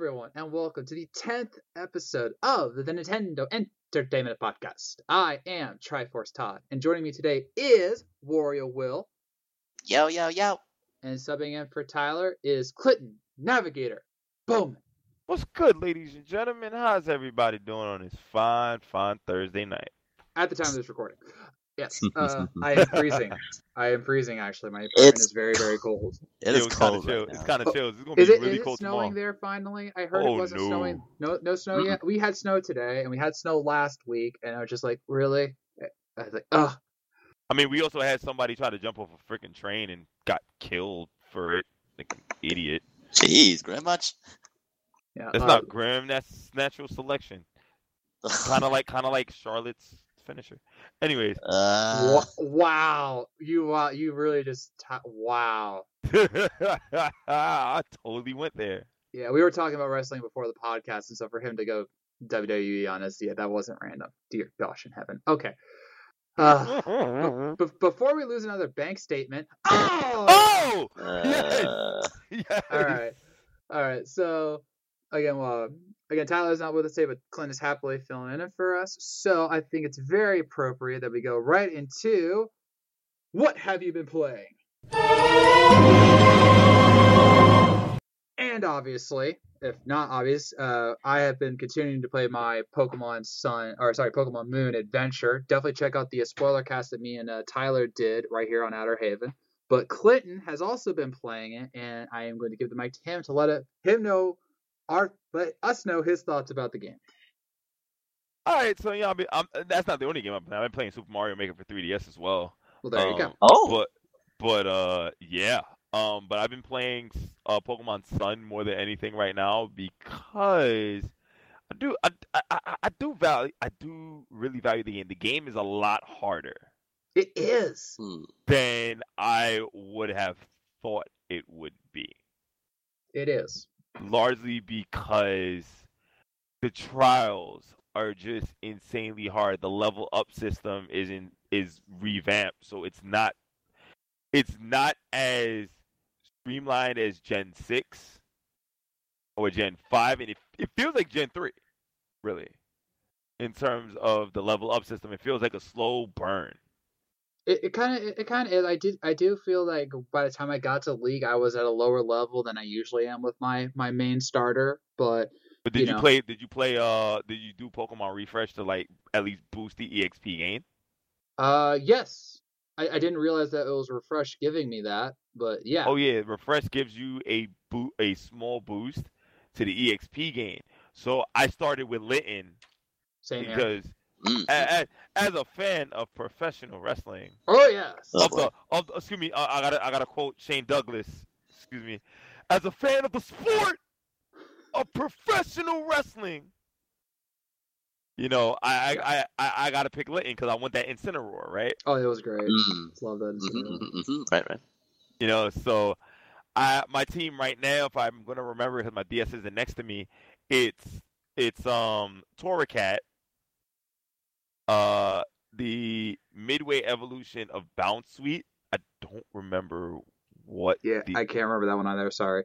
everyone, and welcome to the 10th episode of the Nintendo Entertainment Podcast. I am Triforce Todd, and joining me today is Wario Will. Yo, yo, yo. And subbing in for Tyler is Clinton Navigator Bowman. What's good, ladies and gentlemen? How's everybody doing on this fine Thursday night? At the time of this recording. Yes, I am freezing. I am freezing, actually. My apartment is very, very cold. It is cold right now. It's kind of chill. It's going to be really cold tomorrow. Is it snowing there finally? I heard it wasn't snowing. No snow yet? We had snow today, and we had snow last week, and I was just like, really? I was like, ugh. I mean, we also had somebody try to jump off a freaking train and got killed for it. Like an idiot. Jeez, grim much? Yeah, that's not grim. That's natural selection. kind of like Charlotte's finisher. Anyways. Wow. You really just wow. I totally went there. Yeah, we were talking about wrestling before the podcast, and so for him to go WWE on us, yeah, that wasn't random. Dear gosh in heaven. Okay. Before we lose another bank statement. Oh! Yes! All right. So again, Tyler's not with us today, but Clint is happily filling in for us. So I think it's very appropriate that we go right into what have you been playing? And obviously, if not obvious, I have been continuing to play my Pokemon Moon Adventure. Definitely check out the spoiler cast that me and Tyler did right here on Outer Haven. But Clinton has also been playing it, and I am going to give the mic to him to let us know his thoughts about the game. All right, so that's not the only game I've been playing Super Mario Maker for 3DS as well. Well, there you go. But I've been playing Pokemon Sun more than anything right now because I do really value the game. The game is a lot harder. It is than I would have thought it would be. It is. Largely because the trials are just insanely hard. The level up system is revamped, so it's not as streamlined as Gen 6 or Gen 5, and it feels like Gen 3, really. In terms of the level up system, it feels like a slow burn. It kind of is. I do feel like by the time I got to League, I was at a lower level than I usually am with my main starter. But did you do Pokemon Refresh to like at least boost the EXP gain? Yes. I didn't realize that it was Refresh giving me that, but yeah. Oh yeah, Refresh gives you a small boost to the EXP gain. So I started with Litten because. As a fan of professional wrestling, oh yes, excuse me, I gotta quote Shane Douglas. Excuse me, as a fan of the sport of professional wrestling, I gotta pick Litten because I want that Incineroar, right? Oh, it was great. Love that Incineroar. Right. So my team right now, if I'm gonna remember, because my DS isn't next to me, it's Torracat. The Midway evolution of Bounce Sweet. I don't remember what. Yeah, I can't remember that one either. Sorry.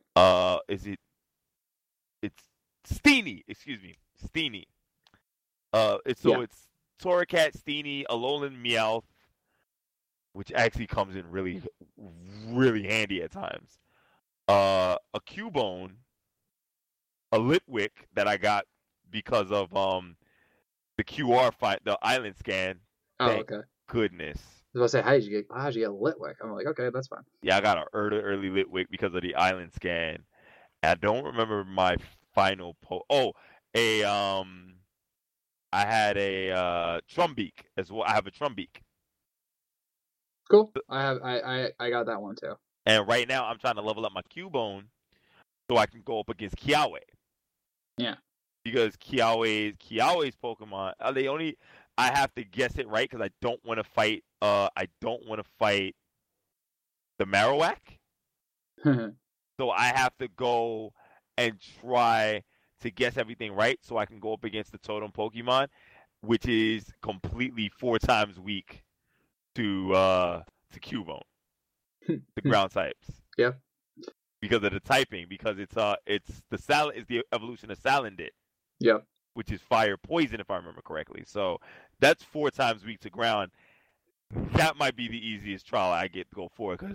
It's Steenie. Excuse me, Steenie. It's Torracat, Steenie, Alolan Meowth, which actually comes in really, really handy at times. A Cubone, a Litwick that I got because of the QR the island scan. Oh, okay. Goodness. I was gonna say, how'd you get Litwick? I'm like, okay, that's fine. Yeah, I got an early Litwick because of the island scan. I don't remember my final I had a Trumbeak as well. I have a Trumbeak. Cool. I got that one too. And right now I'm trying to level up my Cubone so I can go up against Kiawe. Yeah. Because Kiawe's Pokemon, I have to guess it right because I don't want to fight the Marowak. So I have to go and try to guess everything right so I can go up against the Totem Pokemon, which is completely 4 times weak to Cubone, the ground types. Yeah. because of the typing, because it's the evolution of Salandit. Yep. Which is fire poison, if I remember correctly. So that's 4 times weak to ground. That might be the easiest trial I get to go for, because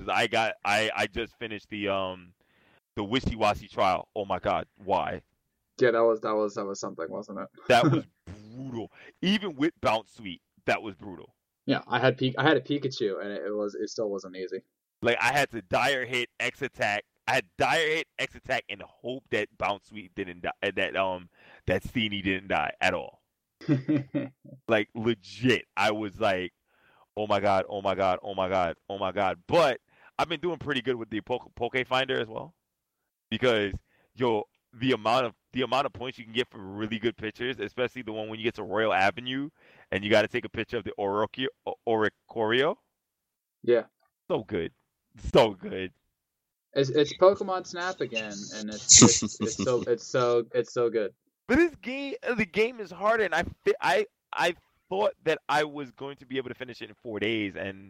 I just finished the wishy-washy trial. Oh my god, why? Yeah, that was something, wasn't it? That was brutal. Even with Bounce Sweet, that was brutal. Yeah, I had a Pikachu, and it still wasn't easy. Like, I had to dire hit X attack. I had dire hit X attack and hope that Bounce Sweet didn't die, that Steenie didn't die at all. Like, legit, I was like, oh my god, oh my god, oh my god, oh my god. But I've been doing pretty good with the Poke Finder as well, because the amount of points you can get for really good pictures, especially the one when you get to Royal Avenue and you got to take a picture of the Oricorio. Yeah. So good. So good. It's Pokemon Snap again, and it's so good. But the game is harder, and I thought that I was going to be able to finish it in 4 days, and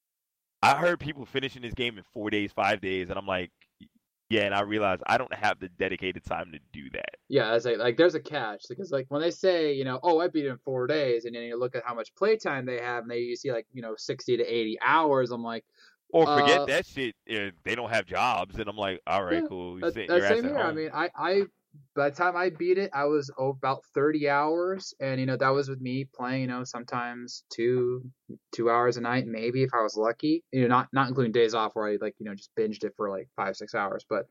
I heard people finishing this game in 4 days, 5 days, and I'm like, yeah, and I realized I don't have the dedicated time to do that. Yeah, I say, like, there's a catch, because, like, when they say, oh, I beat it in 4 days, and then you look at how much playtime they have, and you see, like, 60 to 80 hours, I'm like, or forget that shit. They don't have jobs, and I'm like, all right, cool. That's same here. I mean, I by the time I beat it, I was about 30 hours, and that was with me playing, sometimes 2 hours a night, maybe if I was lucky. Not including days off where I just binged it for like 5-6 hours, but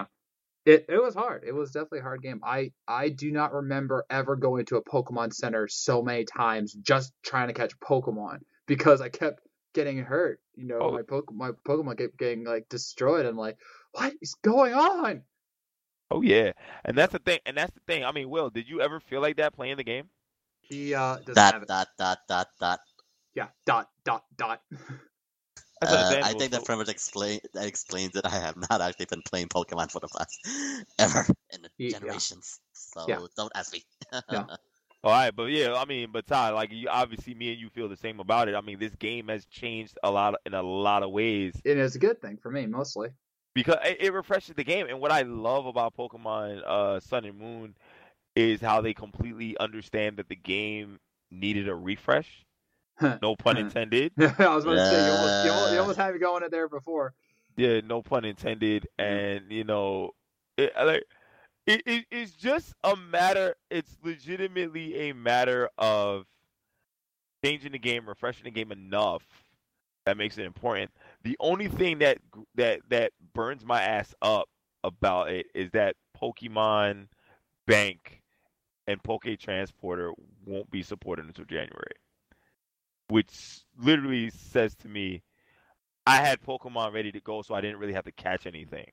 it was hard. It was definitely a hard game. I do not remember ever going to a Pokemon Center so many times just trying to catch Pokemon, because I kept getting hurt. My Pokemon kept getting like destroyed. I'm like, what is going on? Oh yeah, and that's the thing. I mean, Will, did you ever feel like that playing the game? He doesn't have it. Dot. Yeah, dot. I think that pretty much explains it. I have not actually been playing Pokemon for the past ever in generations, so don't ask me. Yeah. All right, but yeah, I mean, but Ty, like, obviously, me and you feel the same about it. I mean, this game has changed in a lot of ways. It is a good thing for me, mostly, because it refreshes the game. And what I love about Pokemon Sun and Moon is how they completely understand that the game needed a refresh. No pun intended. I was about to say, you almost had me going in there before. Yeah, no pun intended. And it's just a matter. It's legitimately a matter of changing the game, refreshing the game enough that makes it important. The only thing that burns my ass up about it is that Pokemon Bank and Poke Transporter won't be supported until January, which literally says to me, I had Pokemon ready to go, so I didn't really have to catch anything.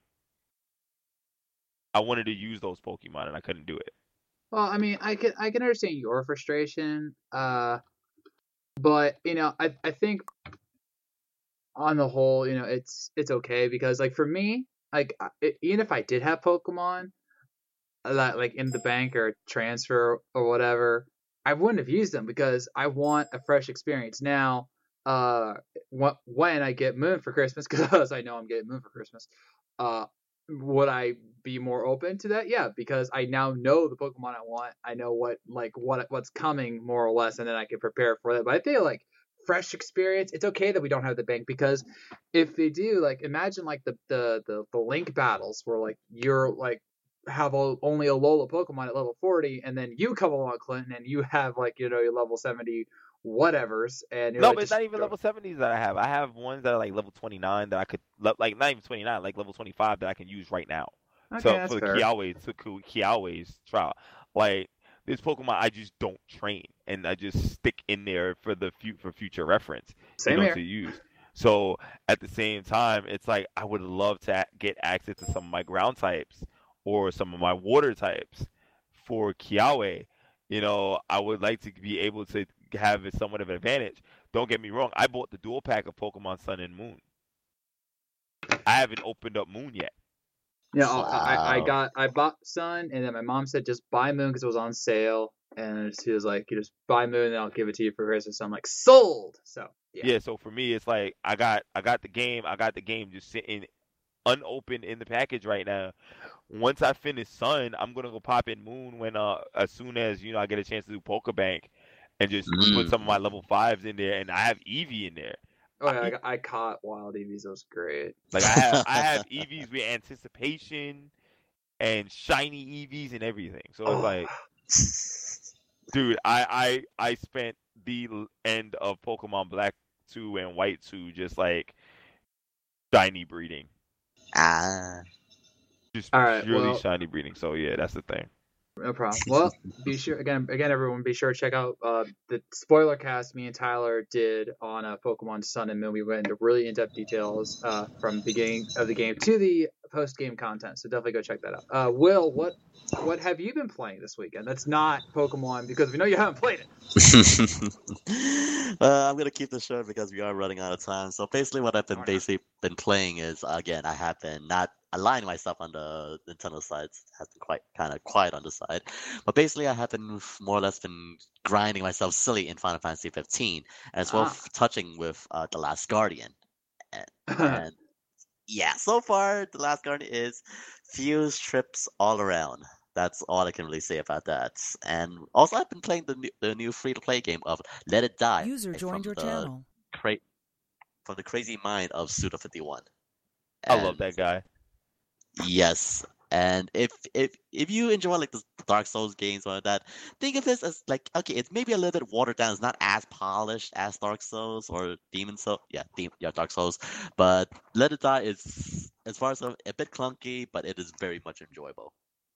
I wanted to use those Pokemon, and I couldn't do it. Well, I mean, I can understand your frustration, but I think on the whole, it's okay, because like for me, like even if I did have Pokemon that like in the bank or transfer or whatever, I wouldn't have used them, because I want a fresh experience now. When I get Moon for Christmas, because I know I'm getting Moon for Christmas, would I be more open to that? Yeah, because I now know the Pokemon I want. I know what's coming more or less, and then I can prepare for that. But I feel like fresh experience, it's okay that we don't have the bank, because if they do, like, imagine like the link battles where like you're like have only a Alola Pokemon at level 40, and then you come along, Clinton, and you have like your level 70 whatevers, and you're but it's not even level 70s that I have. I have ones that are like level 29 that I could, like, not even 29, like level 25 that I can use right now. Okay, so that's for the fair. Kiawe's trial, like, this Pokemon I just don't train, and I just stick in there for future reference. Same here. To use. So at the same time, it's like I would love to get access to some of my ground types or some of my water types for Kiawe. I would like to be able to have somewhat of an advantage. Don't get me wrong. I bought the dual pack of Pokemon Sun and Moon. I haven't opened up Moon yet. Yeah, I bought Sun, and then my mom said just buy Moon because it was on sale, and she was like, you just buy Moon and I'll give it to you for Christmas. So I'm like, sold. So yeah. So for me, it's like I got the game just sitting unopened in the package right now. Once I finish Sun, I'm gonna go pop in Moon when as soon as I get a chance to do Pokebank and just put some of my level 5s in there, and I have Eevee in there. Oh yeah, I caught Wild Eevees. That was great. Like I have Eevees with anticipation and shiny Eevees and everything. So it's like, dude, I spent the end of Pokemon Black 2 and White 2 just like shiny breeding. Just purely shiny breeding. So yeah, that's the thing. No problem. Well, be sure again, everyone, be sure to check out the spoiler cast me and Tyler did on Pokemon Sun and Moon. We went into really in-depth details from the beginning of the game to the post-game content. So definitely go check that out. Will, what have you been playing this weekend? That's not Pokemon, because we know you haven't played it. I'm gonna keep this short because we are running out of time. So basically, what I've been playing is, again, I have been not aligning myself on the Nintendo side. Has been kind of quiet on the side, but basically, I have been more or less been grinding myself silly in Final Fantasy 15, as well touching with The Last Guardian, and yeah, so far The Last Guardian is fuse trips all around. That's all I can really say about that. And also, I've been playing the new free-to-play game of Let It Die. User joined your channel. From the crazy mind of Suda51. I love that guy. Yes, and if you enjoy like the Dark Souls games or that, think of this as like, okay, it's maybe a little bit watered down. It's not as polished as Dark Souls or Demon Souls. Yeah, Dark Souls. But Let It Die is, as far as a bit clunky, but it is very much enjoyable.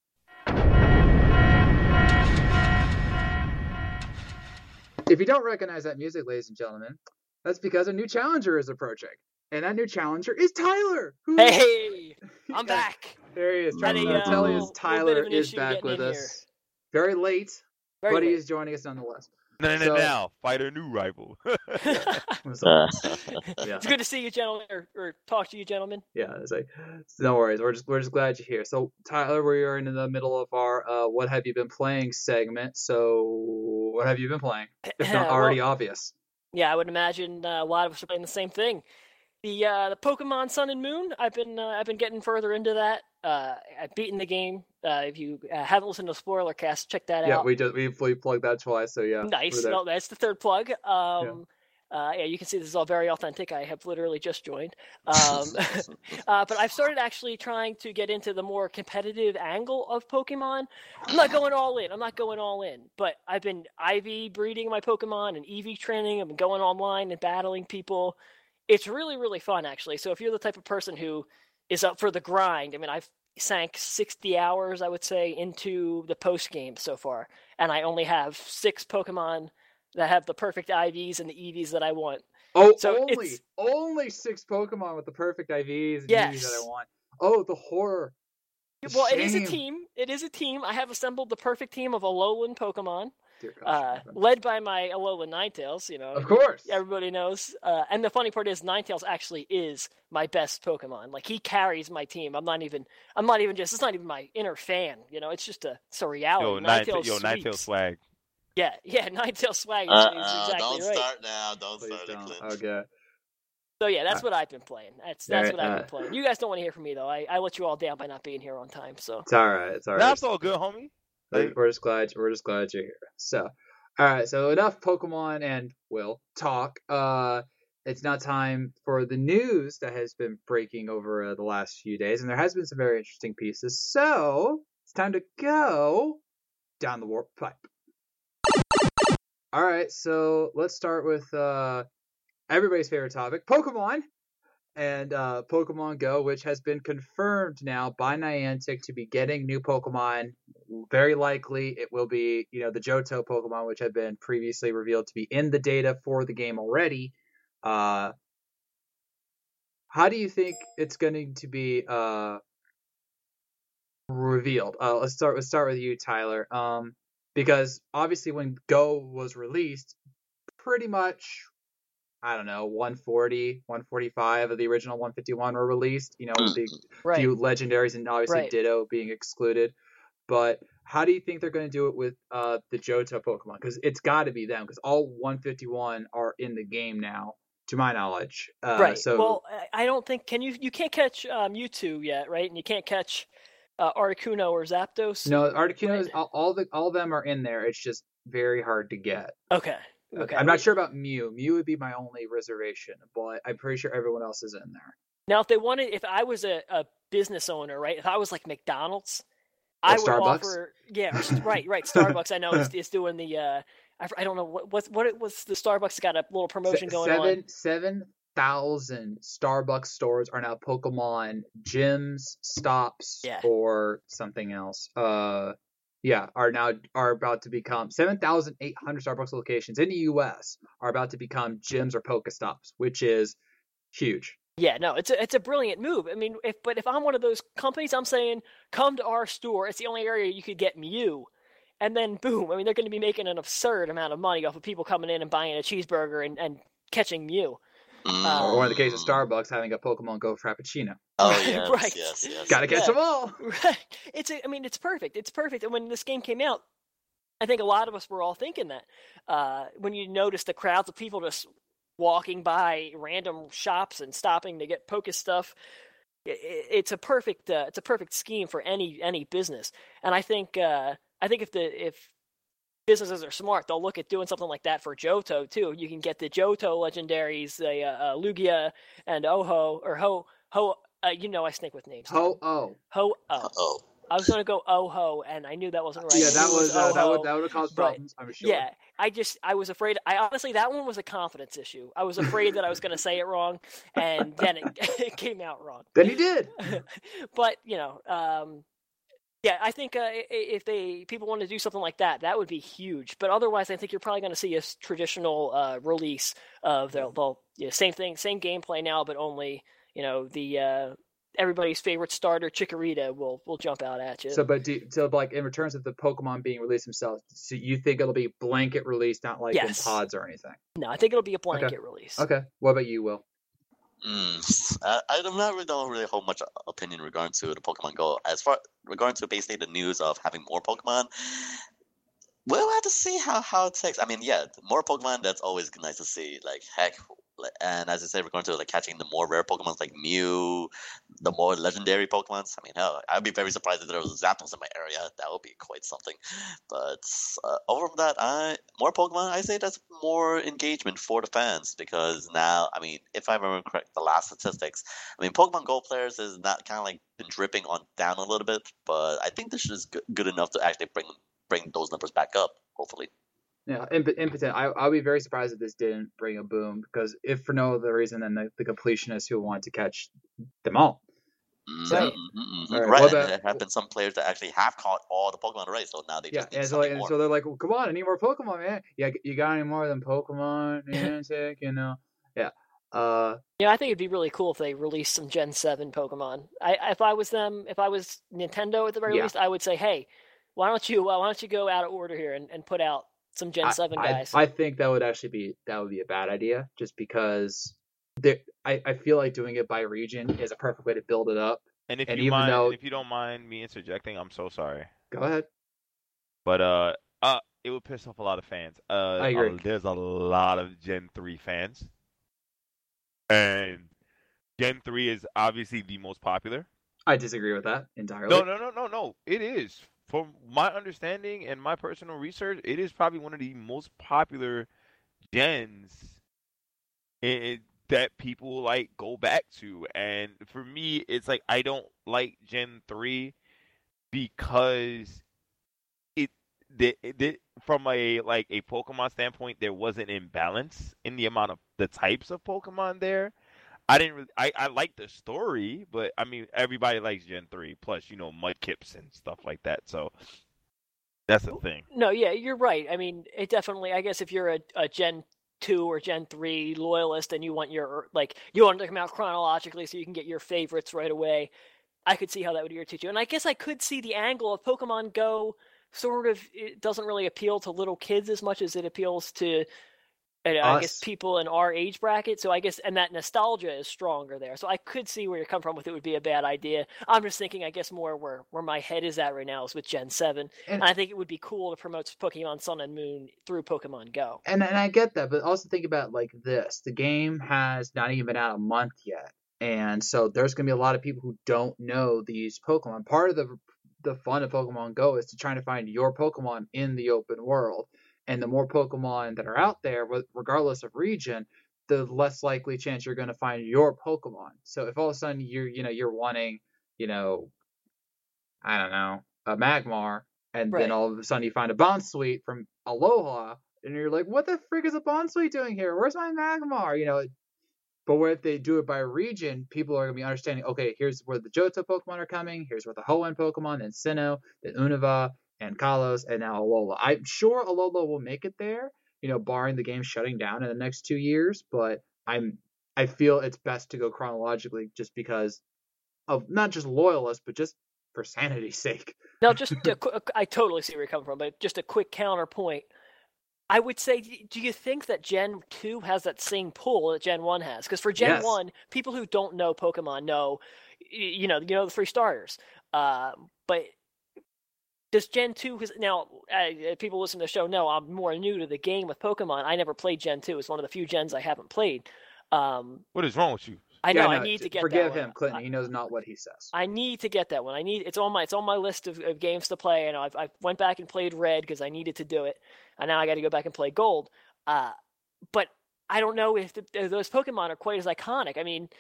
If you don't recognize that music, ladies and gentlemen, that's because a new challenger is approaching. And that new challenger is Tyler. Hey, I'm back. There he is. Trying to tell you Tyler is back with us. Very late, but he is joining us nonetheless. Now, fight a new rival. It's good to see you, gentlemen, or talk to you, gentlemen. Yeah, it's like, no worries. We're just glad you're here. So, Tyler, we are in the middle of our "What have you been playing?" segment. So, what have you been playing? If not already obvious. Yeah, I would imagine a lot of us are playing the same thing. The Pokemon Sun and Moon, I've been getting further into that. I've beaten the game. If you haven't listened to Spoiler Cast, check that out. Yeah, we plugged that twice, so yeah. Nice. No, that's the third plug. Yeah, you can see this is all very authentic. I have literally just joined. But I've started actually trying to get into the more competitive angle of Pokemon. I'm not going all in, but I've been IV breeding my Pokemon and EV training. I've been going online and battling people. It's really, really fun, actually. So if you're the type of person who is up for the grind, I mean, I've sank 60 hours, I would say, into the post-game so far. And I only have 6 Pokemon that have the perfect IVs and the EVs that I want. Oh, so only 6 Pokemon with the perfect IVs and EVs that I want. Oh, the horror. Well, shame. It is a team. I have assembled the perfect team of Alolan Pokemon. Led by my Alolan Ninetales, Of course. Everybody knows. And the funny part is Ninetales actually is my best Pokemon. Like, he carries my team. It's not even my inner fan, it's just a reality. Ninetales swag. Yeah, Ninetales swag is exactly don't right. Start now. Don't start it, Clint. Okay. So yeah, that's what I've been playing. That's what I've been playing. You guys don't want to hear from me though. I let you all down by not being here on time. So it's all right. That's all good, homie. We're just glad you're here. So, all right. So enough Pokemon and Will talk. It's now time for the news that has been breaking over the last few days, and there has been some very interesting pieces. So it's time to go down the warp pipe. All right. So let's start with everybody's favorite topic, Pokemon. And Pokemon Go, which has been confirmed now by Niantic to be getting new Pokemon. Very likely it will be, the Johto Pokemon, which had been previously revealed to be in the data for the game already. How do you think it's going to be revealed? Let's start with you, Tyler. Because obviously when Go was released, pretty much, I don't know, 140, 145 of the original 151 were released, with the few legendaries and obviously Ditto being excluded. But how do you think they're going to do it with the Johto Pokemon? Because it's got to be them, because all 151 are in the game now. to my knowledge. Right. So well, I don't think you can't catch Mewtwo yet, right? And you can't catch Articuno or Zapdos. no, Articuno, right? all of them are in there. It's just very hard to get. Okay. I'm not sure about Mew. Mew would be my only reservation, but I'm pretty sure everyone else is in there. Now, if I was a business owner, right? If I was like McDonald's, Or I would Starbucks? offer, right. Starbucks, I know is doing the, I don't know what it was. The Starbucks got a little promotion going on. 7,000 Starbucks stores are now Pokemon gyms, stops, Yeah. or something else. Are about to become 7,800 Starbucks locations in the U.S. are about to become gyms or Pokestops, which is huge. Yeah, no, it's a brilliant move. I mean, if I'm one of those companies, I'm saying come to our store. It's the only area you could get Mew, and then boom. I mean, they're going to be making an absurd amount of money off of people coming in and buying a cheeseburger and catching Mew. Or in the case of Starbucks, having a Pokemon Go Frappuccino. Oh yes, Right. yes. Gotta catch them all. Right. It's perfect. It's perfect. And when this game came out, I think a lot of us were all thinking that. When you notice the crowds of people just walking by random shops and stopping to get Poke stuff, it's a perfect scheme for any business. And I think if businesses are smart, they'll look at doing something like that for Johto too. You can get the Johto legendaries, the Lugia and Ho-Oh or Ho. I snake with names. Ho-Oh. Oh. I was gonna go Oh-Ho, and I knew that wasn't right. Yeah, that was that would have caused but, problems, I'm sure. Yeah, I was afraid. Honestly, that one was a confidence issue. I was afraid that I was going to say it wrong, and then it came out wrong. Then you did. But I think if people want to do something like that, that would be huge. But otherwise, I think you're probably going to see a traditional release of same thing, same gameplay now, but only the everybody's favorite starter Chikorita will jump out at you. So, in terms of the Pokemon being released themselves, so you think it'll be blanket release, not like in pods or anything? No, I think it'll be a blanket release. Okay. What about you, Will? I don't really hold much opinion regarding to the Pokemon Go. As far regarding to basically the news of having more Pokemon, we'll have to see how it takes. I mean, yeah, more Pokemon, that's always nice to see. Like, heck, and as I said, we're going to catching the more rare Pokemon like Mew, the more legendary Pokemons. I mean, hell, I'd be very surprised if there was Zapdos in my area. That would be quite something. But over from that, more Pokemon, I say that's more engagement for the fans because now, I mean, if I remember correct, the last statistics, I mean, Pokemon Go players is not kind of like been dripping on down a little bit, but I think this is good enough to actually bring those numbers back up, hopefully. Yeah, impotent. I'll be very surprised if this didn't bring a boom because if for no other reason than the completionists who want to catch them all. Right. There have been some players that actually have caught all the Pokemon already, so now they just need something more. So they're like, well, come on, I need more Pokemon, man. Yeah, you got any more than Pokemon? Yeah. I think it'd be really cool if they released some Gen 7 Pokemon. If I was Nintendo at the very least, I would say, hey, why don't you go out of order here and put out some Gen 7 guys. I think that would be a bad idea just because I feel like doing it by region is a perfect way to build it up. And if you don't mind me interjecting, I'm so sorry. Go ahead. But it would piss off a lot of fans. I agree. There's a lot of Gen 3 fans. And Gen 3 is obviously the most popular. I disagree with that entirely. No. It is. From my understanding and my personal research, it is probably one of the most popular gens that people go back to. And for me, it's like I don't like Gen 3 because from a Pokemon standpoint, there wasn't imbalance in the amount of the types of Pokemon there. I like the story, but I mean everybody likes Gen 3 plus Mudkips and stuff like that. So that's the thing. No, yeah, you're right. I mean, it definitely. I guess if you're a Gen 2 or Gen 3 loyalist and you want you want to come out chronologically so you can get your favorites right away, I could see how that would irritate you. And I guess I could see the angle of Pokemon Go. It doesn't really appeal to little kids as much as it appeals to And I guess Us. people in our age bracket, so I guess, and that nostalgia is stronger there. So I could see where you're coming from with it would be a bad idea. I'm just thinking, I guess, more where my head is at right now is with Gen 7. And I think it would be cool to promote Pokemon Sun and Moon through Pokemon Go. And I get that, but also think about it like this. The game has not even been out a month yet. And so there's going to be a lot of people who don't know these Pokemon. Part of the fun of Pokemon Go is to try to find your Pokemon in the open world. And the more Pokemon that are out there, regardless of region, the less likely chance you're going to find your Pokemon. So if all of a sudden you're wanting, I don't know, a Magmar, and then all of a sudden you find a Bounsweet from Alola, and you're like, what the frick is a Bounsweet doing here? Where's my Magmar? But what if they do it by region, people are going to be understanding, okay, here's where the Johto Pokemon are coming, here's where the Hoenn Pokemon, then Sinnoh, then Unova, and Kalos, and now Alola. I'm sure Alola will make it there, barring the game shutting down in the next 2 years, but I feel it's best to go chronologically just because of not just loyalists, but just for sanity's sake. Now, I totally see where you're coming from, but just a quick counterpoint. I would say, do you think that Gen 2 has that same pull that Gen 1 has? Because for Gen 1, people who don't know Pokemon know, the 3 starters. But does Gen 2, now, people listen to the show know I'm more new to the game with Pokemon. I never played Gen 2. It's one of the few gens I haven't played. What is wrong with you? I know. I need to get that. Forgive him, Clinton. He knows not what he says. I need to get that one. It's on my list of games to play. And I went back and played Red because I needed to do it, and now I got to go back and play Gold. But I don't know if those Pokemon are quite as iconic. I mean,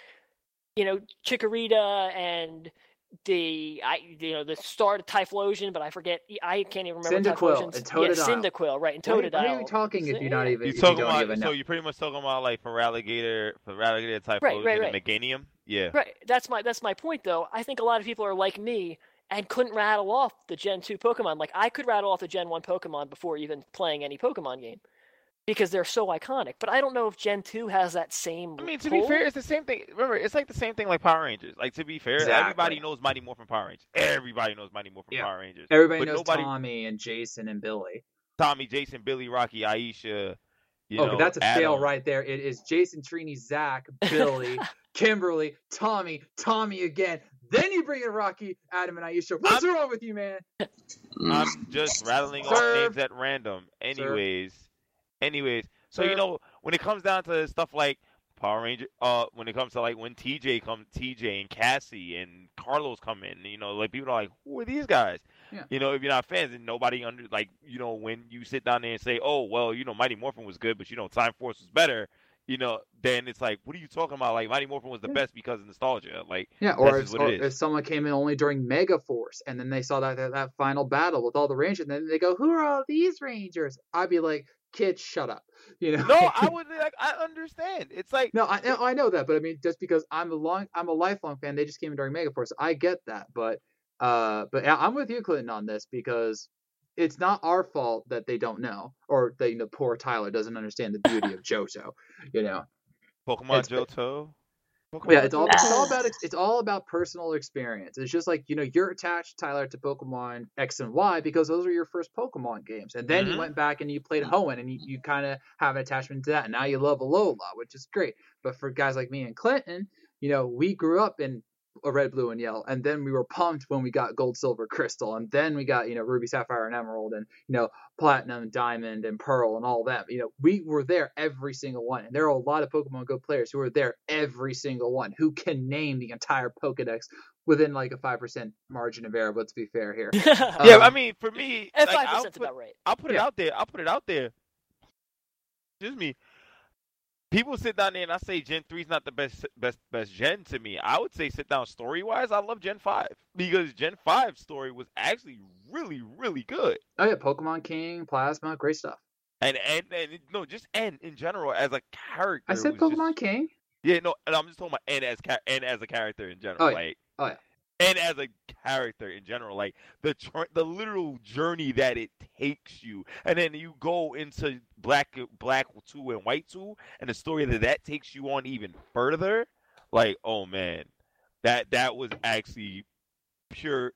Chikorita and the start of Typhlosion, but I forget. I can't even remember Typhlosion. Cyndaquil, right? And Totodile. What are you talking if you're not even? So you're pretty much talking about like Feraligatr, Typhlosion, and Meganium. Yeah. Right. That's my point, though. I think a lot of people are like me and couldn't rattle off the Gen 2 Pokemon. Like I could rattle off the Gen 1 Pokemon before even playing any Pokemon game. Because they're so iconic, but I don't know if Gen 2 has that same. I mean, to be fair, it's the same thing. Remember, it's like the same thing like Power Rangers. Like to be fair, everybody knows Mighty Morphin Power Rangers. Everybody knows Mighty Morphin Power Rangers. Everybody knows Tommy and Jason and Billy. Tommy, Jason, Billy, Rocky, Aisha. Okay, that's a scale right there. It is Jason, Trini, Zach, Billy, Kimberly, Tommy again. Then you bring in Rocky, Adam, and Aisha. What's wrong with you, man? I'm just rattling off names at random. Anyways, so when it comes down to stuff like Power Ranger, when it comes to like when TJ and Cassie and Carlos come in, like people are like, who are these guys? Yeah. If you're not fans, and nobody when you sit down there and say, oh well, Mighty Morphin was good, but Time Force was better, then it's like, what are you talking about? Like Mighty Morphin was the best because of nostalgia. Like or if someone came in only during Mega Force and then they saw that final battle with all the Rangers, and then they go, who are all these Rangers? I'd be like, kids, shut up. No, I would I understand. It's like no, I know that, but I mean, just because I'm a lifelong fan, they just came in during Megaforce. I get that, but I'm with you, Clinton, on this because it's not our fault that they don't know, or poor Tyler doesn't understand the beauty of Johto. Pokemon Johto. Yeah, it's all about personal experience. It's just like you're attached, Tyler, to Pokemon X and Y because those are your first Pokemon games, and then you went back and you played Hoenn, and you kind of have an attachment to that, and now you love Alola, which is great. But for guys like me and Clinton, we grew up in a Red, Blue, and Yellow, and then we were pumped when we got Gold, Silver, Crystal, and then we got Ruby, Sapphire, and Emerald, and Platinum, Diamond, and Pearl, and all that. We were there every single one, and there are a lot of Pokemon Go players who are there every single one, who can name the entire Pokedex within like a 5% margin of error. Let's be fair here. Yeah, I mean, for me, 5% about right. I'll put it out there. Excuse me. People sit down there and I say Gen 3 is not the best gen to me. I would say sit down story-wise, I love Gen 5. Because Gen 5's story was actually really, really good. Oh yeah, Pokemon King, Plasma, great stuff. And just N in general as a character. I said Pokemon King. Yeah, no, and I'm just talking about N as a character in general. Oh yeah. And as a character in general, like the literal journey that it takes you, and then you go into Black 2 and White 2, and the story that takes you on even further. Like, oh man, that was actually pure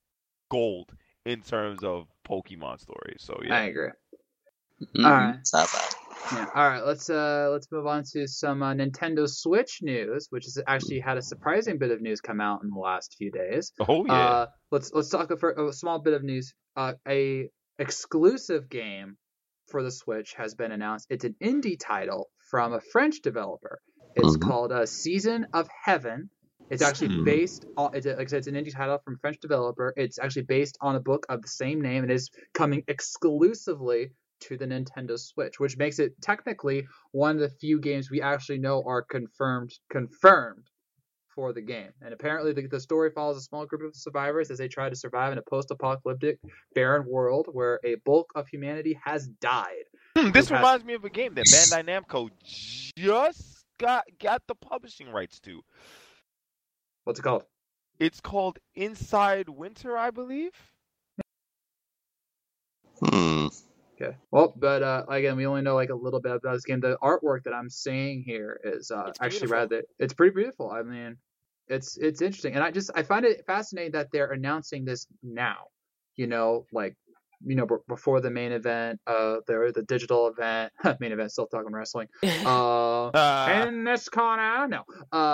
gold in terms of Pokemon stories. So yeah, I agree. Mm-hmm. All right, it's not bad. Yeah. All right. Let's move on to some Nintendo Switch news, which has actually had a surprising bit of news come out in the last few days. Oh yeah. Let's talk for a small bit of news. A exclusive game for the Switch has been announced. It's an indie title from a French developer. It's called Season of Heaven. It's actually based on, like I said, it's an indie title from a French developer. It's actually based on a book of the same name and is coming exclusively to the Nintendo Switch, which makes it technically one of the few games we actually know are confirmed for the game. And apparently the story follows a small group of survivors as they try to survive in a post-apocalyptic barren world where a bulk of humanity has died. This reminds me of a game that Bandai Namco just got the publishing rights to. What's it called? It's called Inside Winter, I believe. Okay. Well, but again, we only know like a little bit about this game. The artwork that I'm seeing here is actually rather. It's pretty beautiful. I mean, it's interesting, and I find it fascinating that they're announcing this now. Before the main event, the digital event, main event. Still talking wrestling. In this corner, no.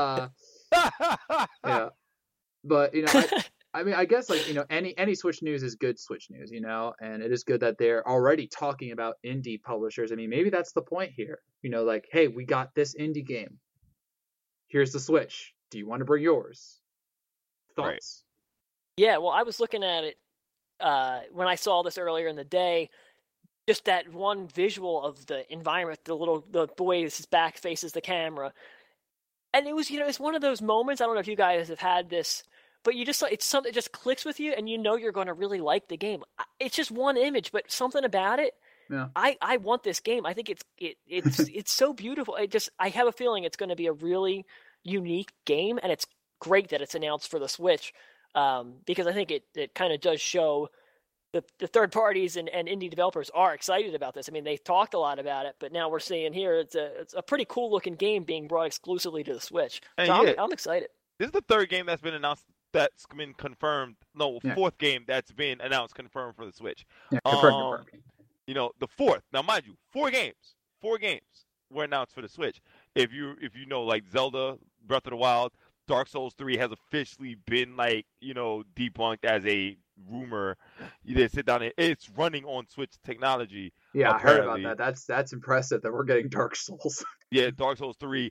Yeah, but I guess any Switch news is good Switch news, and it is good that they're already talking about indie publishers. I mean, maybe that's the point here. Like, hey, we got this indie game. Here's the Switch. Do you want to bring yours? Thoughts? Right. Yeah, well, I was looking at it when I saw this earlier in the day. Just that one visual of the environment, the boy, his back faces the camera. And it was, it's one of those moments. I don't know if you guys have had this, but you just it's something that just clicks with you, and you're going to really like the game. It's just one image, but something about it. Yeah. I want this game. I think it's so beautiful. I have a feeling it's going to be a really unique game, and it's great that it's announced for the Switch, because I think it kind of does show the third parties and indie developers are excited about this. I mean, they've talked a lot about it, but now we're seeing here it's a pretty cool looking game being brought exclusively to the Switch. So I'm excited. This is the third game that's been announced that's been confirmed. No, fourth game that's been announced confirmed for the Switch. Yeah, confirmed. The fourth. Now, mind you, four games were announced for the Switch. If you know, like Zelda Breath of the Wild, Dark Souls 3 has officially been debunked as a rumor. You did sit down and it's running on Switch technology. Yeah, apparently. I heard about that. That's impressive that we're getting Dark Souls. Yeah, Dark Souls 3.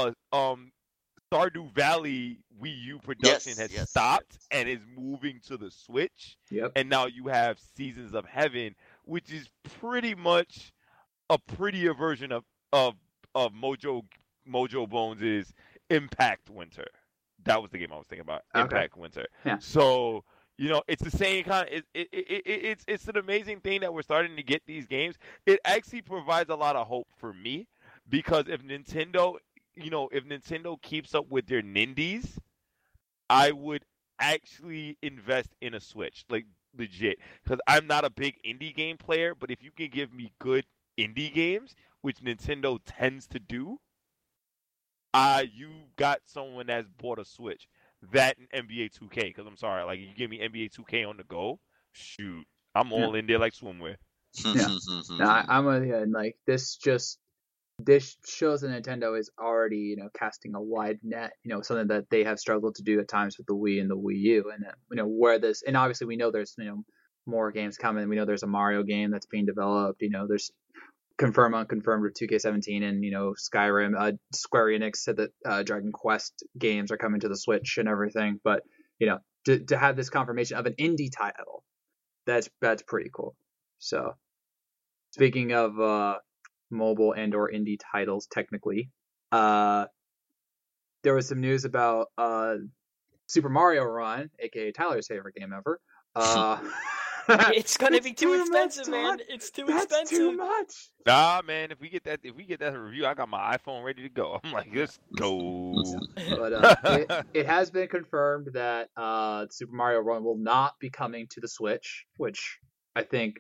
Stardew Valley Wii U production has stopped and is moving to the Switch. Yep. And now you have Seasons of Heaven, which is pretty much a prettier version of Mojo Bones' Impact Winter. That was the game I was thinking about. Okay. Impact Winter. Yeah. So, it's the same kind of it's an amazing thing that we're starting to get these games. It actually provides a lot of hope for me, because if Nintendo keeps up with their Nindies, I would actually invest in a Switch, like legit, because I'm not a big indie game player, but if you can give me good indie games, which Nintendo tends to do, you got someone that's bought a Switch. That and NBA 2K, because I'm sorry, like, you give me NBA 2K on the go, shoot, I'm all in there like swimwear. Yeah, I'm with you. And like this shows that Nintendo is already casting a wide net. Something that they have struggled to do at times with the Wii and the Wii U, and where this, and obviously we know there's more games coming. We know there's a Mario game that's being developed. There's unconfirmed with 2K17 and Skyrim. Square Enix said that Dragon Quest games are coming to the Switch and everything, but to have this confirmation of an indie title, that's pretty cool. So speaking of mobile and or indie titles, technically, there was some news about Super Mario Run, aka Tyler's favorite game ever. It's gonna be too expensive, man. It's too expensive. That's too much. Nah, man. If we get that review, I got my iPhone ready to go. I'm like, let's go. But it has been confirmed that Super Mario Run will not be coming to the Switch, which I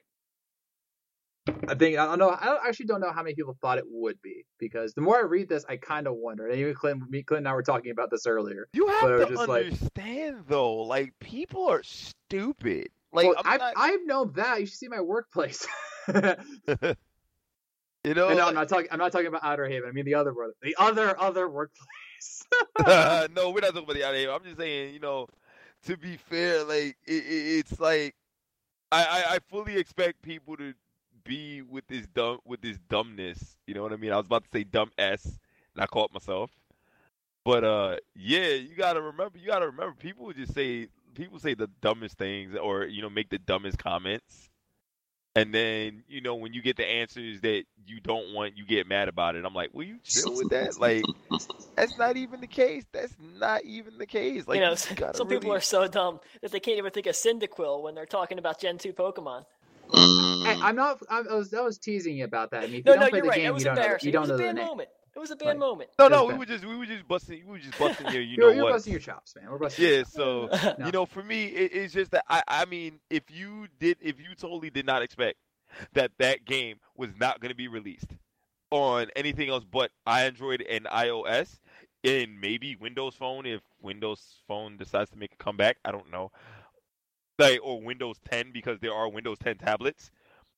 don't know. I actually don't know how many people thought it would be, because the more I read this, I kind of wonder. And even Clint and I were talking about this earlier. You have to understand, though. Like, people are stupid. Like, I've known that. You should see my workplace. You know, And no, I'm not talking about Outer Haven. I mean the other world, the other workplace. no, we're not talking about the out here. I'm just saying, you know, to be fair, like it's like I fully expect people to be with this dumbness. You know what I mean? I was about to say dumb s, and I caught myself. But yeah, you gotta remember. People say the dumbest things, or make the dumbest comments. And then, when you get the answers that you don't want, you get mad about it. I'm like, will you chill with that? Like, that's not even the case. That's not even the case. Like, some people are so dumb that they can't even think of Cyndaquil when they're talking about Gen 2 Pokemon. Hey, I was teasing you about that. I mean, if no, you don't play you're the right. game, It was you don't embarrassing. know It was a the bad name. moment. It was a bad moment. No, we were just busting your, You're busting your chops, man. We're busting. Yeah, so for me, it's just that I mean, if you totally did not expect that game was not going to be released on anything else but Android and iOS, and maybe Windows Phone, if Windows Phone decides to make a comeback, I don't know, or Windows 10, because there are Windows 10 tablets,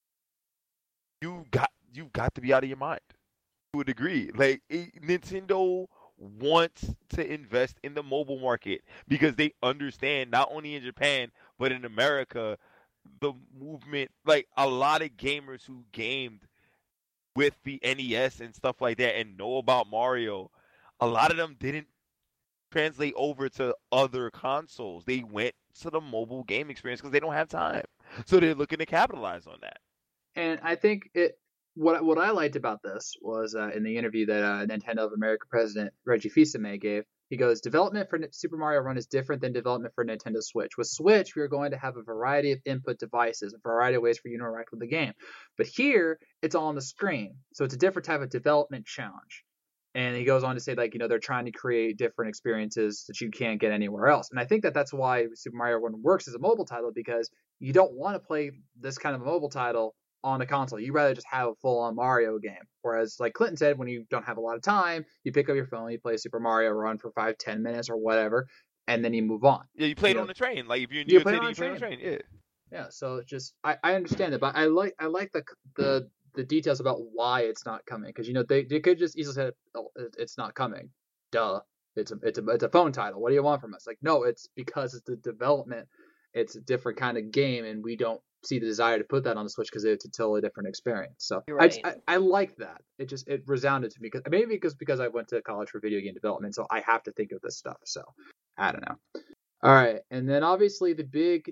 you've got to be out of your mind. To a degree, like Nintendo wants to invest in the mobile market because they understand, not only in Japan but in America, the movement. Like, a lot of gamers who gamed with the NES and stuff like that and know about Mario, a lot of them didn't translate over to other consoles. They went to the mobile game experience because they don't have time, so they're looking to capitalize on that. And I think what I liked about this was in the interview that Nintendo of America president Reggie Fils-Aimé gave. He goes, development for Super Mario Run is different than development for Nintendo Switch. With Switch, we are going to have a variety of input devices, a variety of ways for you to interact with the game. But here, it's all on the screen. So it's a different type of development challenge. And he goes on to say, like, they're trying to create different experiences that you can't get anywhere else. And I think that's why Super Mario Run works as a mobile title, because you don't want to play this kind of a mobile title on a console. You'd rather just have a full-on Mario game. Whereas, like Clinton said, when you don't have a lot of time, you pick up your phone, you play Super Mario Run for 5-10 minutes or whatever, and then you move on. Yeah, you play it on the train. Like, if you're in New York City, you play on the train. Yeah. Yeah, so just I understand it, but I like the details about why it's not coming, because they could just easily say, oh, it's not coming. Duh. It's a phone title. What do you want from us? Like, no, it's because it's the development. It's a different kind of game, and we don't see the desire to put that on the Switch because it's a totally different experience. So right. I like that. It resounded to me, because I went to college for video game development, so I have to think of this stuff. So I don't know. All right, and then obviously the big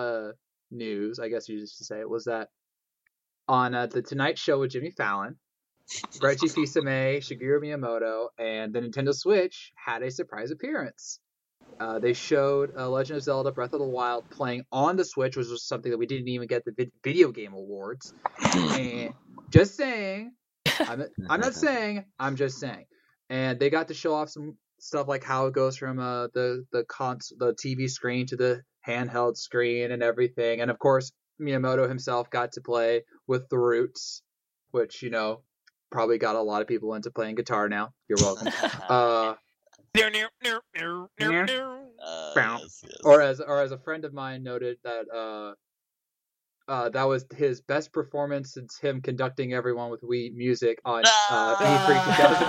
news, I guess you used to say it, was that on the Tonight Show with Jimmy Fallon, Reggie Fils-Aimé, Shigeru Miyamoto, and the Nintendo Switch had a surprise appearance. They showed Legend of Zelda Breath of the Wild playing on the Switch, which was something that we didn't even get the Video Game Awards. And just saying, I'm not saying, I'm just saying. And they got to show off some stuff like how it goes from the TV screen to the handheld screen and everything. And of course, Miyamoto himself got to play with the Roots, which probably got a lot of people into playing guitar now. You're welcome. Yes. Or as a friend of mine noted that that was his best performance since him conducting everyone with Wii Music on E3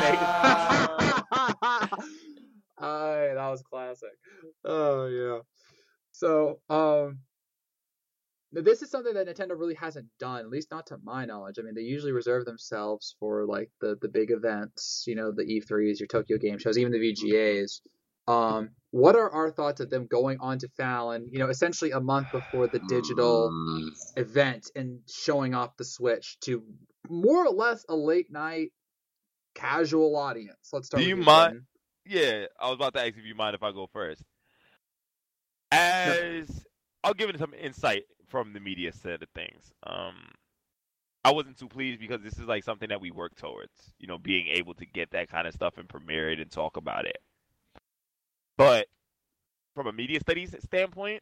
2008. That was classic. Oh yeah. So this is something that Nintendo really hasn't done, at least not to my knowledge. I mean, they usually reserve themselves for like the big events, the E3s, your Tokyo Game Shows, even the VGAs. What are our thoughts of them going on to Fallon, essentially a month before the digital event, and showing off the Switch to more or less a late night casual audience? Let's start. Do you mind? Yeah, I was about to ask if you mind if I go first. I'll give it some insight from the media side of things. I wasn't too pleased because this is like something that we work towards, being able to get that kind of stuff and premiere it and talk about it. But from a media studies standpoint,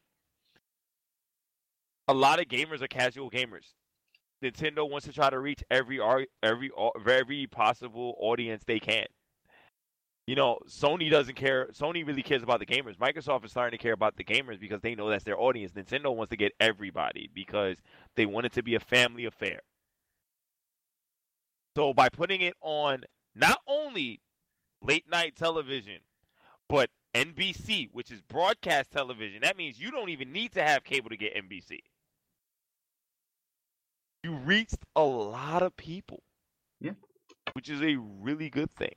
a lot of gamers are casual gamers. Nintendo wants to try to reach every possible audience they can. Sony doesn't care. Sony really cares about the gamers. Microsoft is starting to care about the gamers because they know that's their audience. Nintendo wants to get everybody because they want it to be a family affair. So by putting it on not only late night television, but NBC, which is broadcast television, that means you don't even need to have cable to get NBC. You reached a lot of people. Yeah. Which is a really good thing.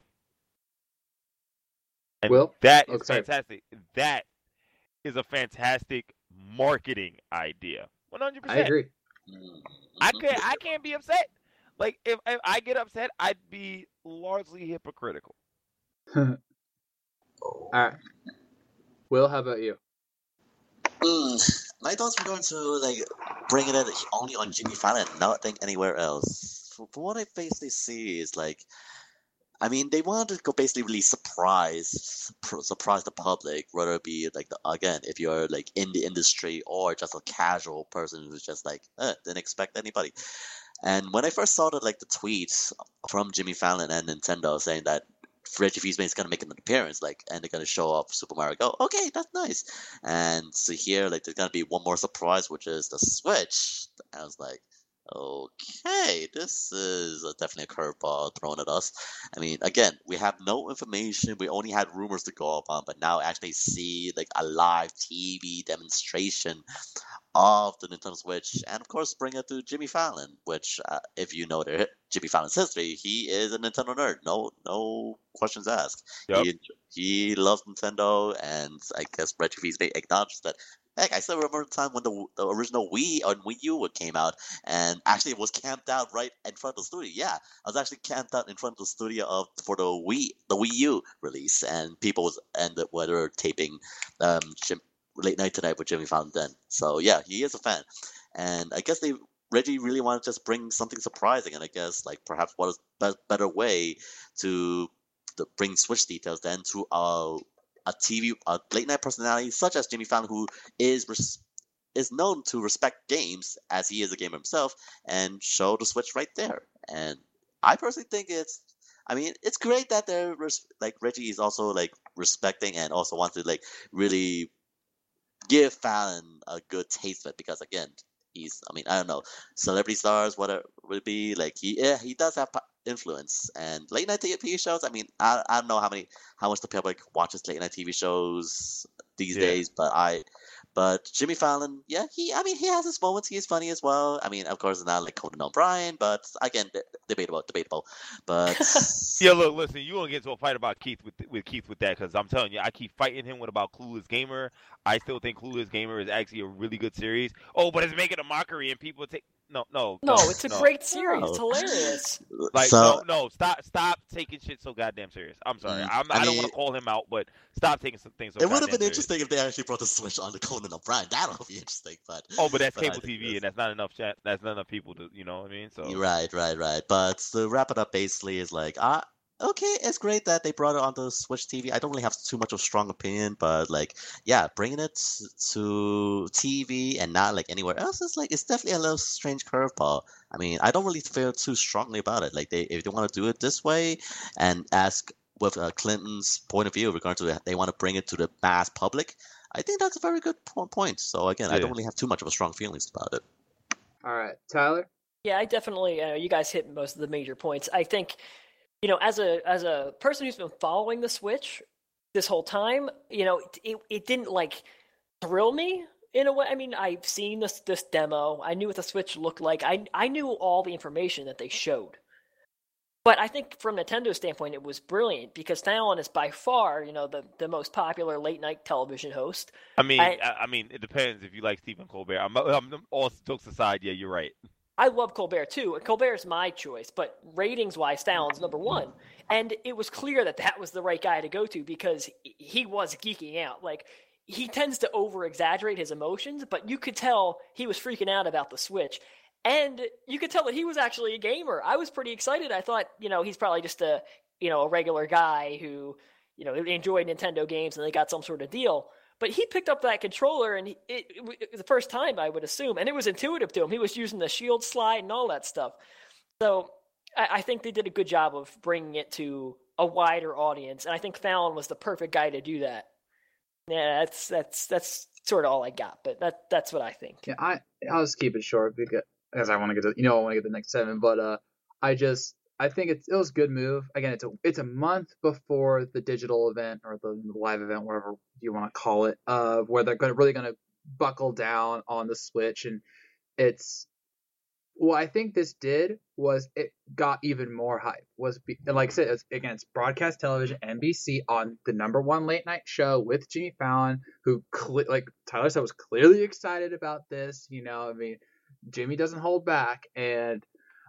And that is fantastic. That is a fantastic marketing idea. 100%. I agree. I can't be upset. Like, if I get upset, I'd be largely hypocritical. All right. Will, how about you? My thoughts were going to bring it in only on Jimmy Fallon, nothing anywhere else. From what I basically see is I mean, they wanted to go basically really surprise the public, whether it be again, if you're in the industry or just a casual person who's just didn't expect anybody. And when I first saw the tweets from Jimmy Fallon and Nintendo saying that Reggie Fils-Aimé is gonna make an appearance, and they're gonna show off Super Mario Go. Okay, that's nice. And so here, there's gonna be one more surprise, which is the Switch. I was like, okay, this is definitely a curveball thrown at us. I mean, again, we have no information. We only had rumors to go upon, but now actually see a live TV demonstration of the Nintendo Switch, and of course bring it to Jimmy Fallon, which if you know Jimmy Fallon's history, he is a Nintendo nerd. No questions asked. Yep. He loves Nintendo, and I guess Reggie Fils-Aimé acknowledges that. Heck, I still remember the time when the original Wii on Wii U came out, and actually it was camped out right in front of the studio. Yeah, I was actually camped out in front of the studio for the Wii U release, and people were taping Late Night Tonight with Jimmy Fallon then. So yeah, he is a fan, and I guess Reggie really wanted to just bring something surprising, and I guess perhaps what is better way to bring Switch details than to a late night personality such as Jimmy Fallon, who is known to respect games as he is a gamer himself, and show the Switch right there. And I personally think it's great that they're Reggie is also respecting and also wants to really give Fallon a good taste of it, because again, I don't know, celebrity stars, whatever would it be, he does have influence, and late night TV shows. I mean, I don't know how much the public watches late night TV shows these days, but Jimmy Fallon, yeah, he has his moments. He is funny as well. I mean, of course, not like Conan O'Brien, but again, debatable. But yeah, look, listen, you won't get into a fight about Keith with that, because I'm telling you, I keep fighting him about Clueless Gamer. I still think Clueless Gamer is actually a really good series. Oh, but it's making a mockery, and people take no, it's a great series. It's hilarious. Stop taking shit so goddamn serious. I'm sorry. I don't want to call him out, but stop taking some things so goddamn serious. It would have been interesting if they actually brought the Switch on the Conan O'Brien. That would be interesting, but that's cable TV, and that's not enough chat. That's not enough people to, you know what I mean? So right. But to wrap it up, basically, is okay, it's great that they brought it onto the Switch TV. I don't really have too much of a strong opinion, but bringing it to TV and not anywhere else is it's definitely a little strange curveball. I mean, I don't really feel too strongly about it. If they want to do it this way and ask with Clinton's point of view regarding to they want to bring it to the mass public, I think that's a very good point. So again, I don't really have too much of a strong feelings about it. All right, Tyler? Yeah, I definitely, you guys hit most of the major points. I think, as a person who's been following the Switch this whole time, it didn't thrill me in a way. I mean, I've seen this demo. I knew what the Switch looked like. I knew all the information that they showed. But I think from Nintendo's standpoint, it was brilliant, because Fallon is by far, the most popular late night television host. I mean, it depends if you like Stephen Colbert. I'm all jokes aside. Yeah, you're right. I love Colbert too. Colbert's my choice, but ratings-wise, Fallon's number one. And it was clear that was the right guy to go to, because he was geeking out. He tends to over-exaggerate his emotions, but you could tell he was freaking out about the Switch. And you could tell that he was actually a gamer. I was pretty excited. I thought, he's probably just a regular guy who, enjoyed Nintendo games and they got some sort of deal. But he picked up that controller, and it the first time, I would assume, and it was intuitive to him. He was using the shield slide and all that stuff. So I think they did a good job of bringing it to a wider audience, and I think Fallon was the perfect guy to do that. Yeah, that's sort of all I got, but that's what I think. Yeah, I'll just keep it short because I want to get to I want to get the next 7, but I think it was a good move. Again, it's a month before the digital event or the live event, whatever you want to call it, where they're really going to buckle down on the Switch. And what I think this did was it got even more hype. And like I said, it's broadcast television, NBC, on the #1 late night show with Jimmy Fallon, who, like Tyler said, was clearly excited about this. I mean, Jimmy doesn't hold back, and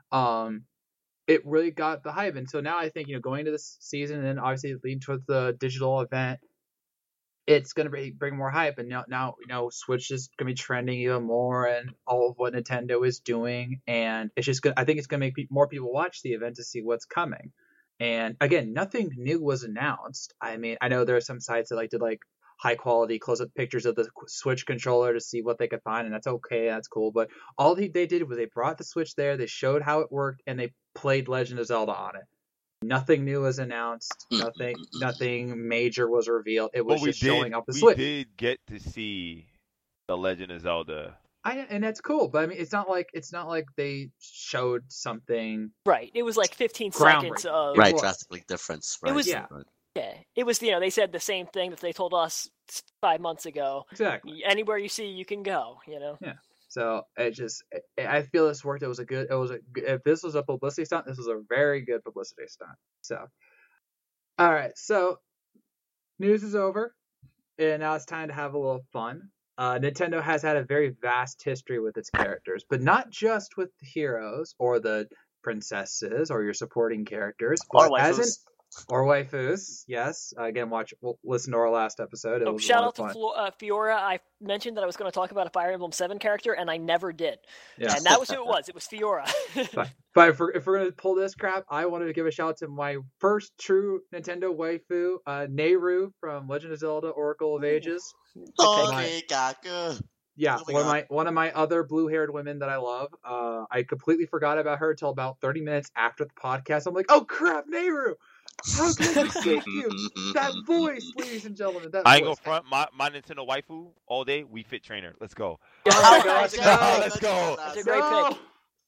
it really got the hype. And so now I think, going into this season and then obviously leading towards the digital event, it's going to bring more hype. And now Switch is going to be trending even more, and all of what Nintendo is doing. And it's just I think it's going to make more people watch the event to see what's coming. And again, nothing new was announced. I mean, I know there are some sites that did high quality close up pictures of the Switch controller to see what they could find, and that's okay, that's cool. But all they did was they brought the Switch there, they showed how it worked, and they played Legend of Zelda on it. Nothing new was announced. Nothing major was revealed. It was just showing off the Switch. We did get to see the Legend of Zelda. And that's cool, but I mean, it's not like they showed something. Right. It was 15 seconds of. Right, drastically different. Right. It was. Yeah. It was. They said the same thing that they told us 5 months ago. Exactly. Anywhere you see, you can go. Yeah. So I feel this worked. If this was a publicity stunt, this was a very good publicity stunt. So, all right. So, news is over, and now it's time to have a little fun. Nintendo has had a very vast history with its characters, but not just with the heroes or the princesses or your supporting characters, or waifus. Or waifus, yes. Again, listen to our last episode. It was shout out to Fiora. I mentioned that I was going to talk about a Fire Emblem 7 character, and I never did. Yeah. And that was who it was. It was Fiora. But if we're going to pull this crap, I wanted to give a shout out to my first true Nintendo waifu, Nehru from Legend of Zelda: Oracle of Ages. Okay, Gaku. Yeah, one of my other blue-haired women that I love. I completely forgot about her until about 30 minutes after the podcast. I'm like, oh crap, Nehru! How could I mistake you? That voice, ladies and gentlemen. I ain't gonna front my Nintendo waifu all day. Wii Fit Trainer. Let's go. Oh my gosh, let's go. That's a great pick.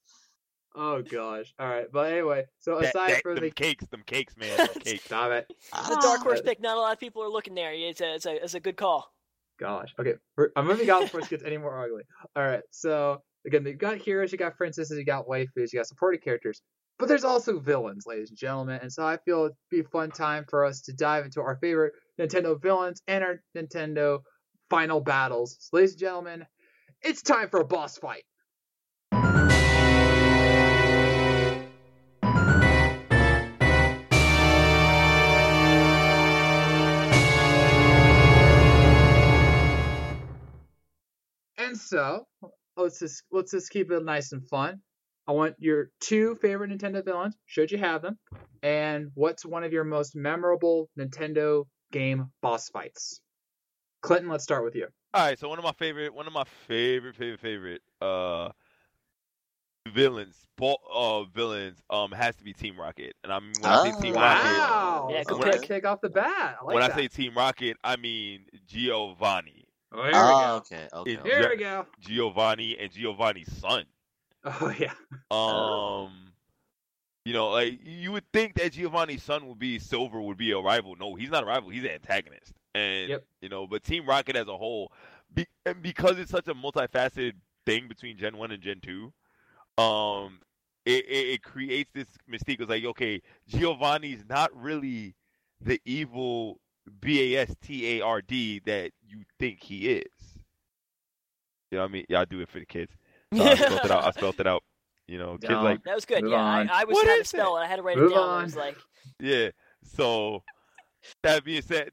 Oh gosh. All right, but anyway, so aside from them cakes, man, them cakes. Stop it. The dark horse pick. Not a lot of people are looking there. It's a good call. Gosh. Okay, I'm moving on before it gets any more ugly. All right, so again, you got heroes, you got princesses, you got waifus, you got supporting characters. But there's also villains, ladies and gentlemen, and so I feel it'd be a fun time for us to dive into our favorite Nintendo villains and our Nintendo final battles. So, ladies and gentlemen, it's time for a boss fight. And so, let's just keep it nice and fun. I want your 2 favorite Nintendo villains, should you have them, and what's one of your most memorable Nintendo game boss fights? Clinton, let's start with you. All right, so one of my favorite villains has to be Team Rocket. And I mean, when I say Team Rocket, yeah, good pick off the bat. I say Team Rocket, I mean Giovanni. Oh, here we go. Okay. Here we go. Giovanni and Giovanni's son. Oh yeah. You would think that Giovanni's son would be a rival. No, he's not a rival. He's an antagonist. And but Team Rocket as a whole, because it's such a multifaceted thing between Gen 1 and Gen 2, it creates this mystique. It's like, okay, Giovanni's not really the evil bastard that you think he is. You know what I mean? Yeah, I do it for the kids. So I spelled it out. Kids like that was good. Yeah, I was trying to spell it. I had to write it down. I was like, yeah. So that being said,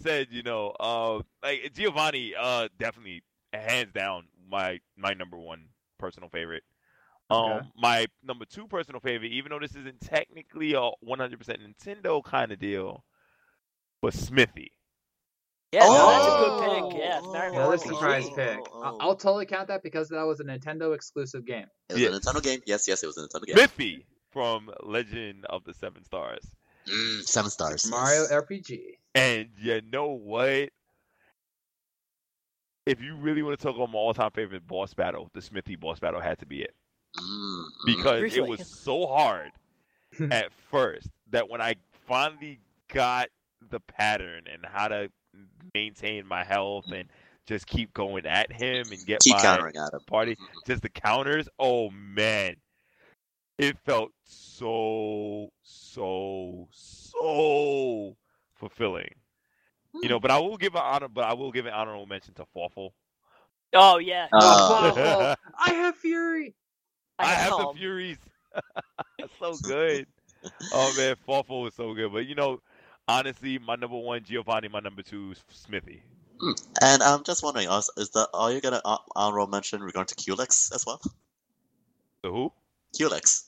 like Giovanni, definitely hands down my number 1 personal favorite. My number 2 personal favorite, even though this isn't technically a 100% Nintendo kind of deal, was Smithy. Yeah, that's a good pick. Yeah, another surprise pick. I'll totally count that because that was a Nintendo exclusive game. It was a Nintendo game. Yes, it was a Nintendo game. Smithy from Legend of the 7 Stars. 7 Stars. Mario RPG. And you know what? If you really want to talk about my all-time favorite boss battle, the Smithy boss battle had to be it. Because it was so hard. at first that when I finally got the pattern and how to maintain my health and just keep going at him and get Keep my countering at him. party, just the counters. Oh man, it felt so fulfilling. You know, but I will give an honorable mention to Fawful. Oh yeah. Oh, I have Fury. I have the Calm. Furies. So good. Oh man, Fawful was so good. But you know, honestly, my number one Giovanni, my number two Smithy. And I'm just wondering, are you gonna honorable mention regarding to Culex as well? The who? Culex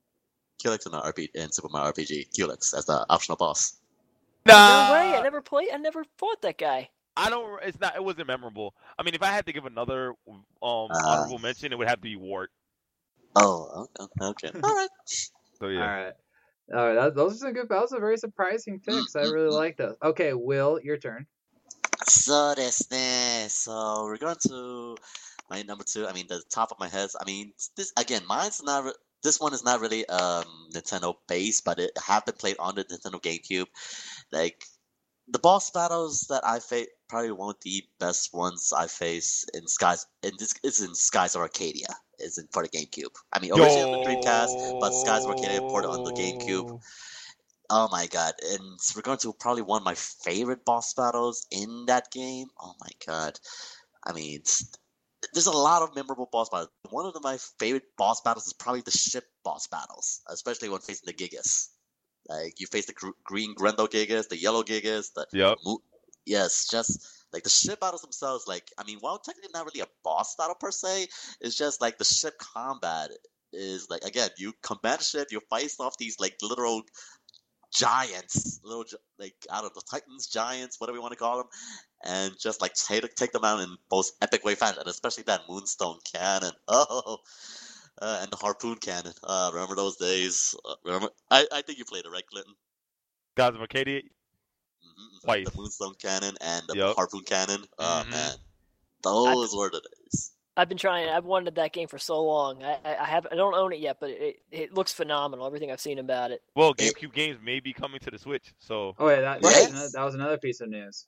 in Super Mario RPG. Culex as the optional boss. No way. I never fought that guy. I don't. It's not. It wasn't memorable. I mean, if I had to give another honorable mention, it would have to be Wart. Oh, okay. All right. So yeah. All right. Those are some good. That was a very surprising picks. I really like those. Okay, Will, your turn. So we're going to my number two. I mean, the top of my head. I mean, this again. This one is not really Nintendo based, but it have been played on the Nintendo GameCube. Like the boss battles that I face, probably one of the best ones I face in Skies. And this is in Skies of Arcadia. Is in for the GameCube. I mean, originally on the Dreamcast, but Skies of Arcadia ported on the GameCube. Oh my god! And we're going to probably one of my favorite boss battles in that game. Oh my god! I mean, there's a lot of memorable boss battles. One of my favorite boss battles is probably the ship boss battles, especially when facing the Gigas. Like you face the green Grendel Gigas, the yellow Gigas, yes, just like the ship battles themselves. Like I mean, while technically not really a boss battle per se, it's just like the ship combat is like again, you command a ship, you fight off these like literal giants, like I don't know, titans, giants, whatever you want to call them, and just like take them out in most epic way fashion, and especially that Moonstone Cannon. And the Harpoon Cannon. Remember those days? Remember? I think you played it, right, Clinton? Skies of Arcadia. The Moonstone Cannon and the Harpoon Cannon. Man, those were the days. I've been trying. I've wanted that game for so long. I don't own it yet, but it looks phenomenal. Everything I've seen about it. Well, GameCube games may be coming to the Switch, so. Oh yeah, that was another piece of news.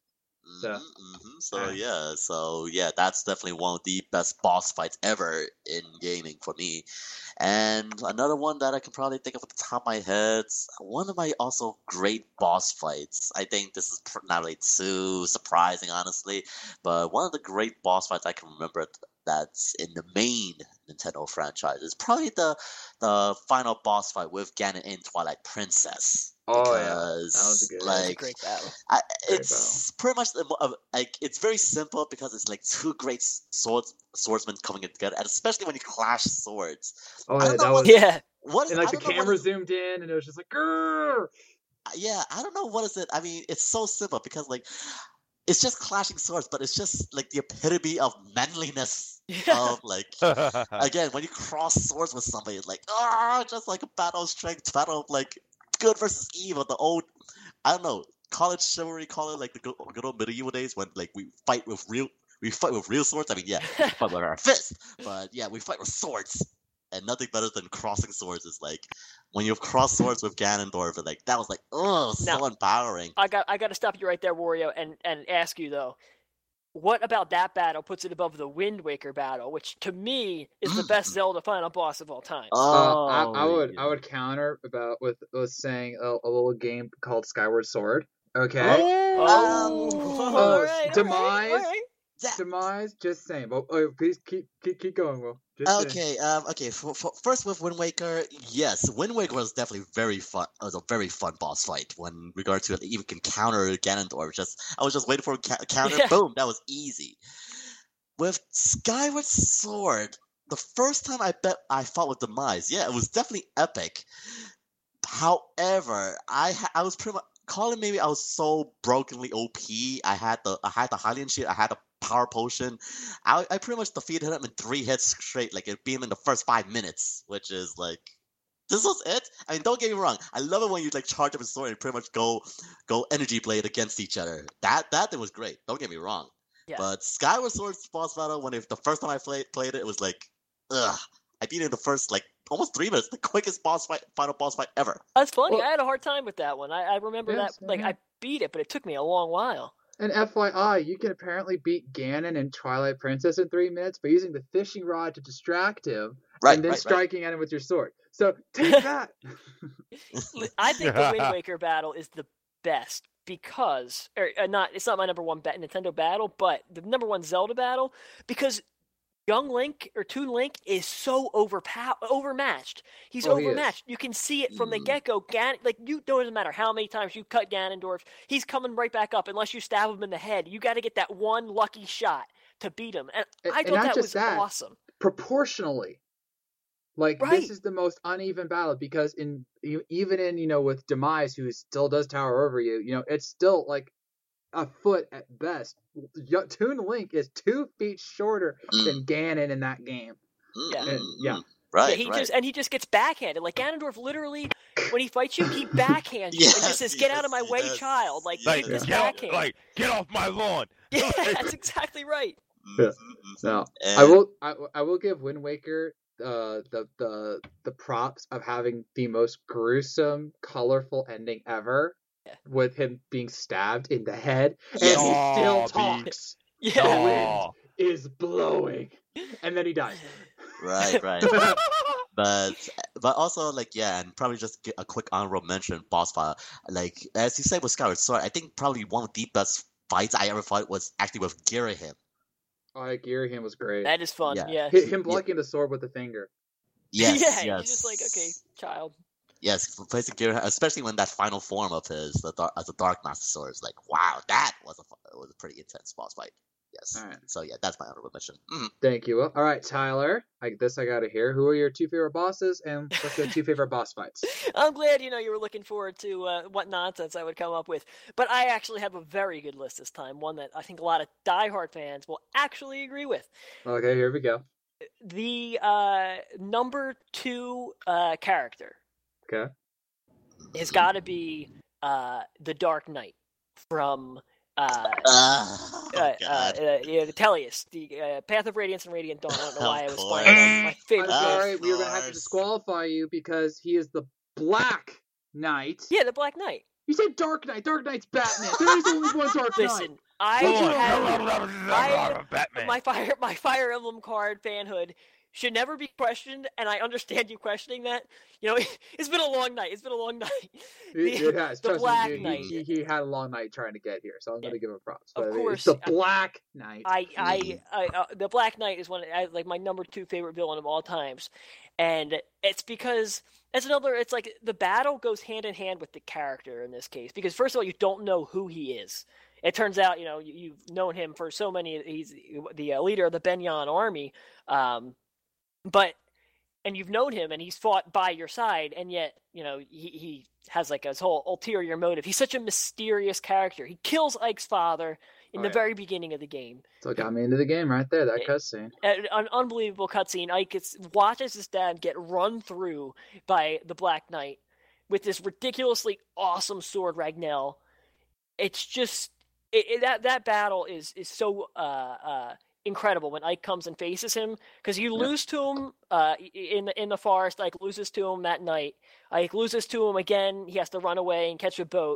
So yeah, that's definitely one of the best boss fights ever in gaming for me. And another one that I can probably think of at the top of my head, one of my also great boss fights. I think this is not really too surprising, honestly, but one of the great boss fights I can remember that's in the main Nintendo franchise is probably the final boss fight with Ganon in Twilight Princess. Oh yeah, that was a great battle. Pretty much like it's very simple because it's like two great swordsmen coming together, and especially when you clash swords. Oh yeah, and like the camera zoomed in, and it was just like, grrr! Yeah, I don't know what is it. I mean, it's so simple because like it's just clashing swords, but it's just like the epitome of manliness. Of like again, when you cross swords with somebody, it's like just like a battle of strength, battle of like good versus evil, the old, I don't know, college chivalry, call it like the good old medieval days when like we fight with real swords. I mean, yeah, we fight with our fists, but yeah, we fight with swords, and nothing better than crossing swords is like when you cross swords with Ganondorf, and like that was like so empowering. I got to stop you right there, Wario, and ask you though. What about that battle puts it above the Wind Waker battle, which to me is the best Zelda final boss of all time? I would counter with saying a little game called Skyward Sword. Okay. All right, Demise. Just saying. But please keep going, Will. Okay. First with Wind Waker, yes, Wind Waker was definitely very fun. It was a very fun boss fight when regard to it. Even can counter Ganondorf. I was just waiting for a counter. Yeah. Boom, that was easy. With Skyward Sword, the first time I fought with Demise, yeah, it was definitely epic. However, I was pretty much calling maybe I was so brokenly OP. I had the Hylian shield. I had the power potion. I pretty much defeated him in 3 hits straight, like it being in the first 5 minutes, which is like, this was it. I mean, don't get me wrong. I love it when you like charge up a sword and pretty much go energy blade against each other. That thing was great. Don't get me wrong. Yeah. But Skyward Sword's boss battle, the first time I played it, it was like, I beat it in the first like almost 3 minutes. The quickest final boss fight ever. That's funny. Well, I had a hard time with that one. I remember yes, that. Like yeah. I beat it, but it took me a long while. And FYI, you can apparently beat Ganon and Twilight Princess in 3 minutes by using the fishing rod to distract him, and then striking at him with your sword. So take that. I think the Wind Waker battle is the best because, it's not my number one Nintendo battle, but the number one Zelda battle, because young Link or Toon Link is so overmatched. He's overmatched. You can see it from the get-go. It doesn't matter how many times you cut Ganondorf, he's coming right back up unless you stab him in the head. You got to get that one lucky shot to beat him. And I thought that was awesome. Proportionally. This is the most uneven battle because even in, with Demise, who still does tower over you, it's still like a foot at best. Toon Link is 2 feet shorter than Ganon in that game. Yeah. Right. He just gets backhanded. Like Ganondorf literally, when he fights you, he backhands you and just says, "Get out of my way, child!" Get off my lawn. Yeah, that's exactly right. Yeah. No, I will give Wind Waker the props of having the most gruesome, colorful ending ever. With him being stabbed in the head, and he still talks. Yeah. The wind is blowing, and then he dies. Right. But also and probably just get a quick honorable mention boss fight. Like as you said with Skyward Sword, I think probably one of the best fights I ever fought was actually with Girahim. Oh, Girahim was great. That is fun. Yeah. Him blocking the sword with the finger. Yes. Yeah. He's just like, okay, child. Yes, replacing Girahim, especially when that final form of his, as a Dark Master Sword, is like, wow, that was a pretty intense boss fight. Yes. All right. So that's my honorable mention. Mm-hmm. Thank you. All right, Tyler. I got to hear. Who are your 2 favorite bosses, and what's your 2 favorite boss fights? I'm glad you were looking forward to what nonsense I would come up with, but I actually have a very good list this time. One that I think a lot of diehard fans will actually agree with. Okay, here we go. The number 2 character. Okay. Has got to be the Dark Knight from Tellius, the Path of Radiance and Radiant Dawn. I don't know why I was playing my favorite. I'm sorry, we were gonna have to disqualify you because he is the Black Knight. Yeah, the Black Knight. You said Dark Knight. Dark Knight's Batman. There is only one Dark Knight. Listen, my Fire Emblem card fanhood should never be questioned, and I understand you questioning that. It's been a long night. It has. The Black Knight. He had a long night trying to get here, so I'm going to give him props. Of course, it's the Black Knight. The Black Knight is my number 2 favorite villain of all times, and it's because it's like the battle goes hand in hand with the character in this case. Because first of all, you don't know who he is. It turns out, you've known him for so many. He's the leader of the Benyan army. And you've known him, and he's fought by your side, and yet, he has like his whole ulterior motive. He's such a mysterious character. He kills Ike's father in the very beginning of the game. So it got me into the game right there, that cutscene. An unbelievable cutscene. Ike watches his dad get run through by the Black Knight with this ridiculously awesome sword, Ragnell. It's just that battle is so incredible when Ike comes and faces him, because you lose to him in the forest. Ike loses to him that night. Ike loses to him again. He has to run away and catch a boat.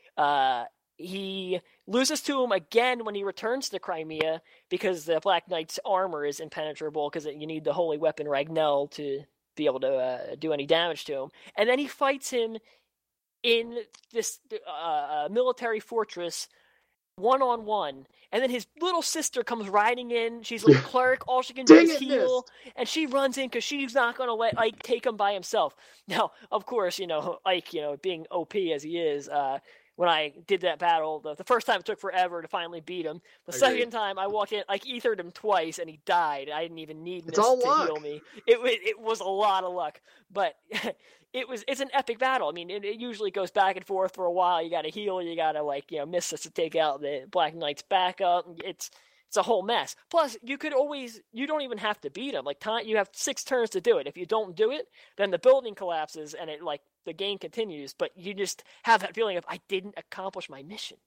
He loses to him again when he returns to Crimea, because the Black Knight's armor is impenetrable, because you need the holy weapon Ragnell to be able to do any damage to him. And then he fights him in this military fortress one-on-one, and then his little sister comes riding in. She's a cleric. All she can do is heal, and she runs in because she's not going to let Ike take him by himself. Now, of course, Ike, being OP as he is, when I did that battle, the first time it took forever to finally beat him. The second time I walked in, Ike ethered him twice, and he died. I didn't even need Mist to heal me. It was a lot of luck, but it's an epic battle. I mean, it usually goes back and forth for a while. You got to heal, you got to Mist to take out the Black Knight's backup. It's a whole mess. Plus, you don't even have to beat him. You have 6 turns to do it. If you don't do it, then the building collapses and the game continues. But you just have that feeling of, I didn't accomplish my mission.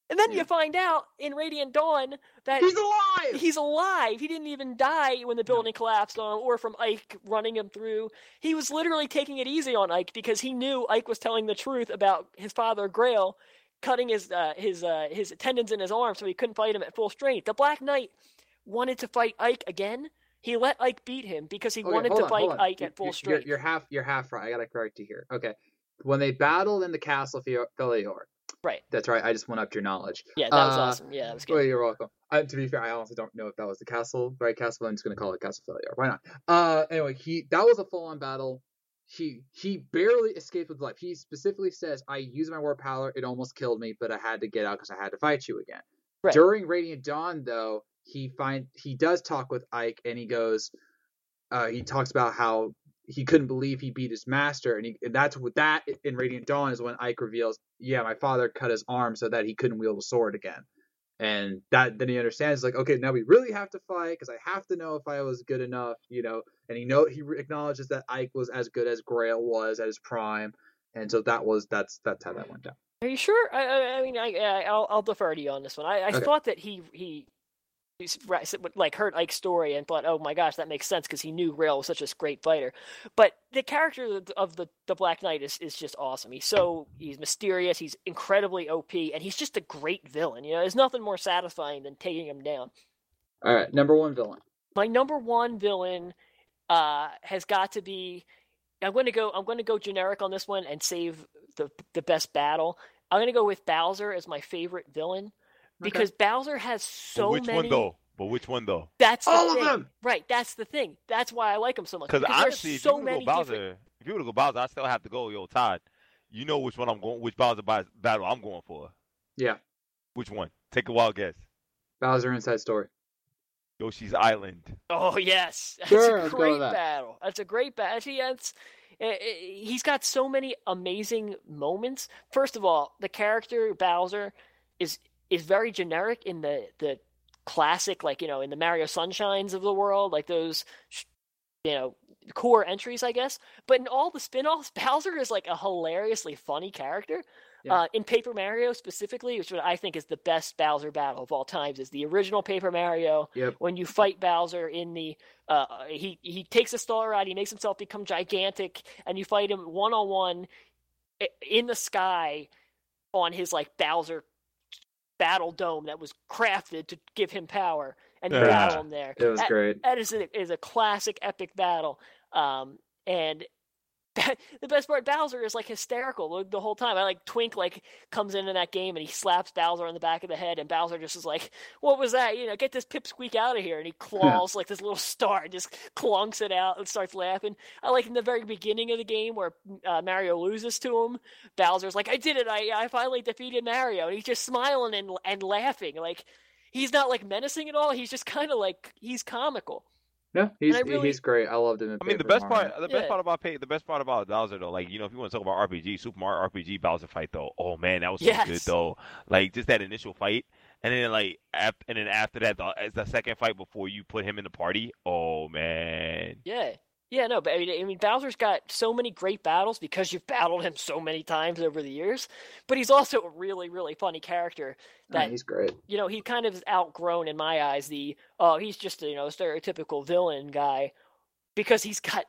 And then you find out in Radiant Dawn that he's alive. He didn't even die when the building collapsed on him, or from Ike running him through. He was literally taking it easy on Ike because he knew Ike was telling the truth about his father Grail cutting his tendons in his arm so he couldn't fight him at full strength. The Black Knight wanted to fight Ike again. He let Ike beat him because he wanted to fight Ike at full strength. You're half right. I gotta correct you here. Okay, when they battled in the Castle Felior. Right. That's right. I just went up your knowledge. Yeah, that was awesome. Yeah, that was good. Well, you're welcome. To be fair, I honestly don't know if that was the castle, right? Castle. I'm just gonna call it Castle Felior. Why not? Anyway, that was a full-on battle. He barely escaped with life. He specifically says, "I used my war power. It almost killed me, but I had to get out because I had to fight you again." Right. During Radiant Dawn, though, he does talk with Ike, and he goes, he talks about how he couldn't believe he beat his master, and that's what that in Radiant Dawn is when Ike reveals, yeah, my father cut his arm so that he couldn't wield a sword again, and then he understands, like, okay, now we really have to fight because I have to know if I was good enough, and he acknowledges that Ike was as good as Grail was at his prime, and so that's how that went down. Are you sure? I mean, I'll defer to you on this one. I thought that he heard Ike's story and thought, oh my gosh, that makes sense because he knew Grail was such a great fighter. But the character of the Black Knight is just awesome. He's mysterious, he's incredibly OP, and he's just a great villain. There's nothing more satisfying than taking him down. All right, number one villain. My number one villain has got to be. I'm going to go generic on this one and save the best battle. I'm going to go with Bowser as my favorite villain. Because Bowser has so many. But which one though? That's all of them. Right, that's the thing. That's why I like him so much. Because honestly, if you were to go Bowser, I still have to go. Todd, you know which Bowser battle I'm going for. Yeah. Which one? Take a wild guess. Bowser Inside Story. Yoshi's Island. Oh yes, that's a great battle. That's a great battle. He's got so many amazing moments. First of all, the character Bowser is very generic in the classic, in the Mario Sunshines of the world, like those, core entries, I guess. But in all the spin-offs, Bowser is like a hilariously funny character. Yeah. In Paper Mario specifically, which I think is the best Bowser battle of all times, is the original Paper Mario. Yep. When you fight Bowser in the, he takes a star out, he makes himself become gigantic, and you fight him one-on-one in the sky on his Bowser battle dome that was crafted to give him power, and you battle him there. It was great. That is a classic epic battle. And the best part, Bowser is hysterical the whole time. Twink comes into that game and he slaps Bowser on the back of the head, and Bowser just is like, "What was that? Get this pipsqueak out of here!" And he claws this little star, just clunks it out and starts laughing. I like in the very beginning of the game where Mario loses to him, Bowser's like, "I did it! I finally defeated Mario," and he's just smiling and laughing. He's not menacing at all. He's just kind of he's comical. Yeah, he's great. I loved him. The best part about Bowser though, if you want to talk about RPG, Super Mario RPG Bowser fight though, oh man, that was so good though. Just that initial fight, and then after that, the second fight before you put him in the party, oh man. Yeah, no, but I mean, Bowser's got so many great battles because you've battled him so many times over the years. But he's also a really, really funny character. He's great. He kind of is outgrown in my eyes he's just a stereotypical villain guy, because he's got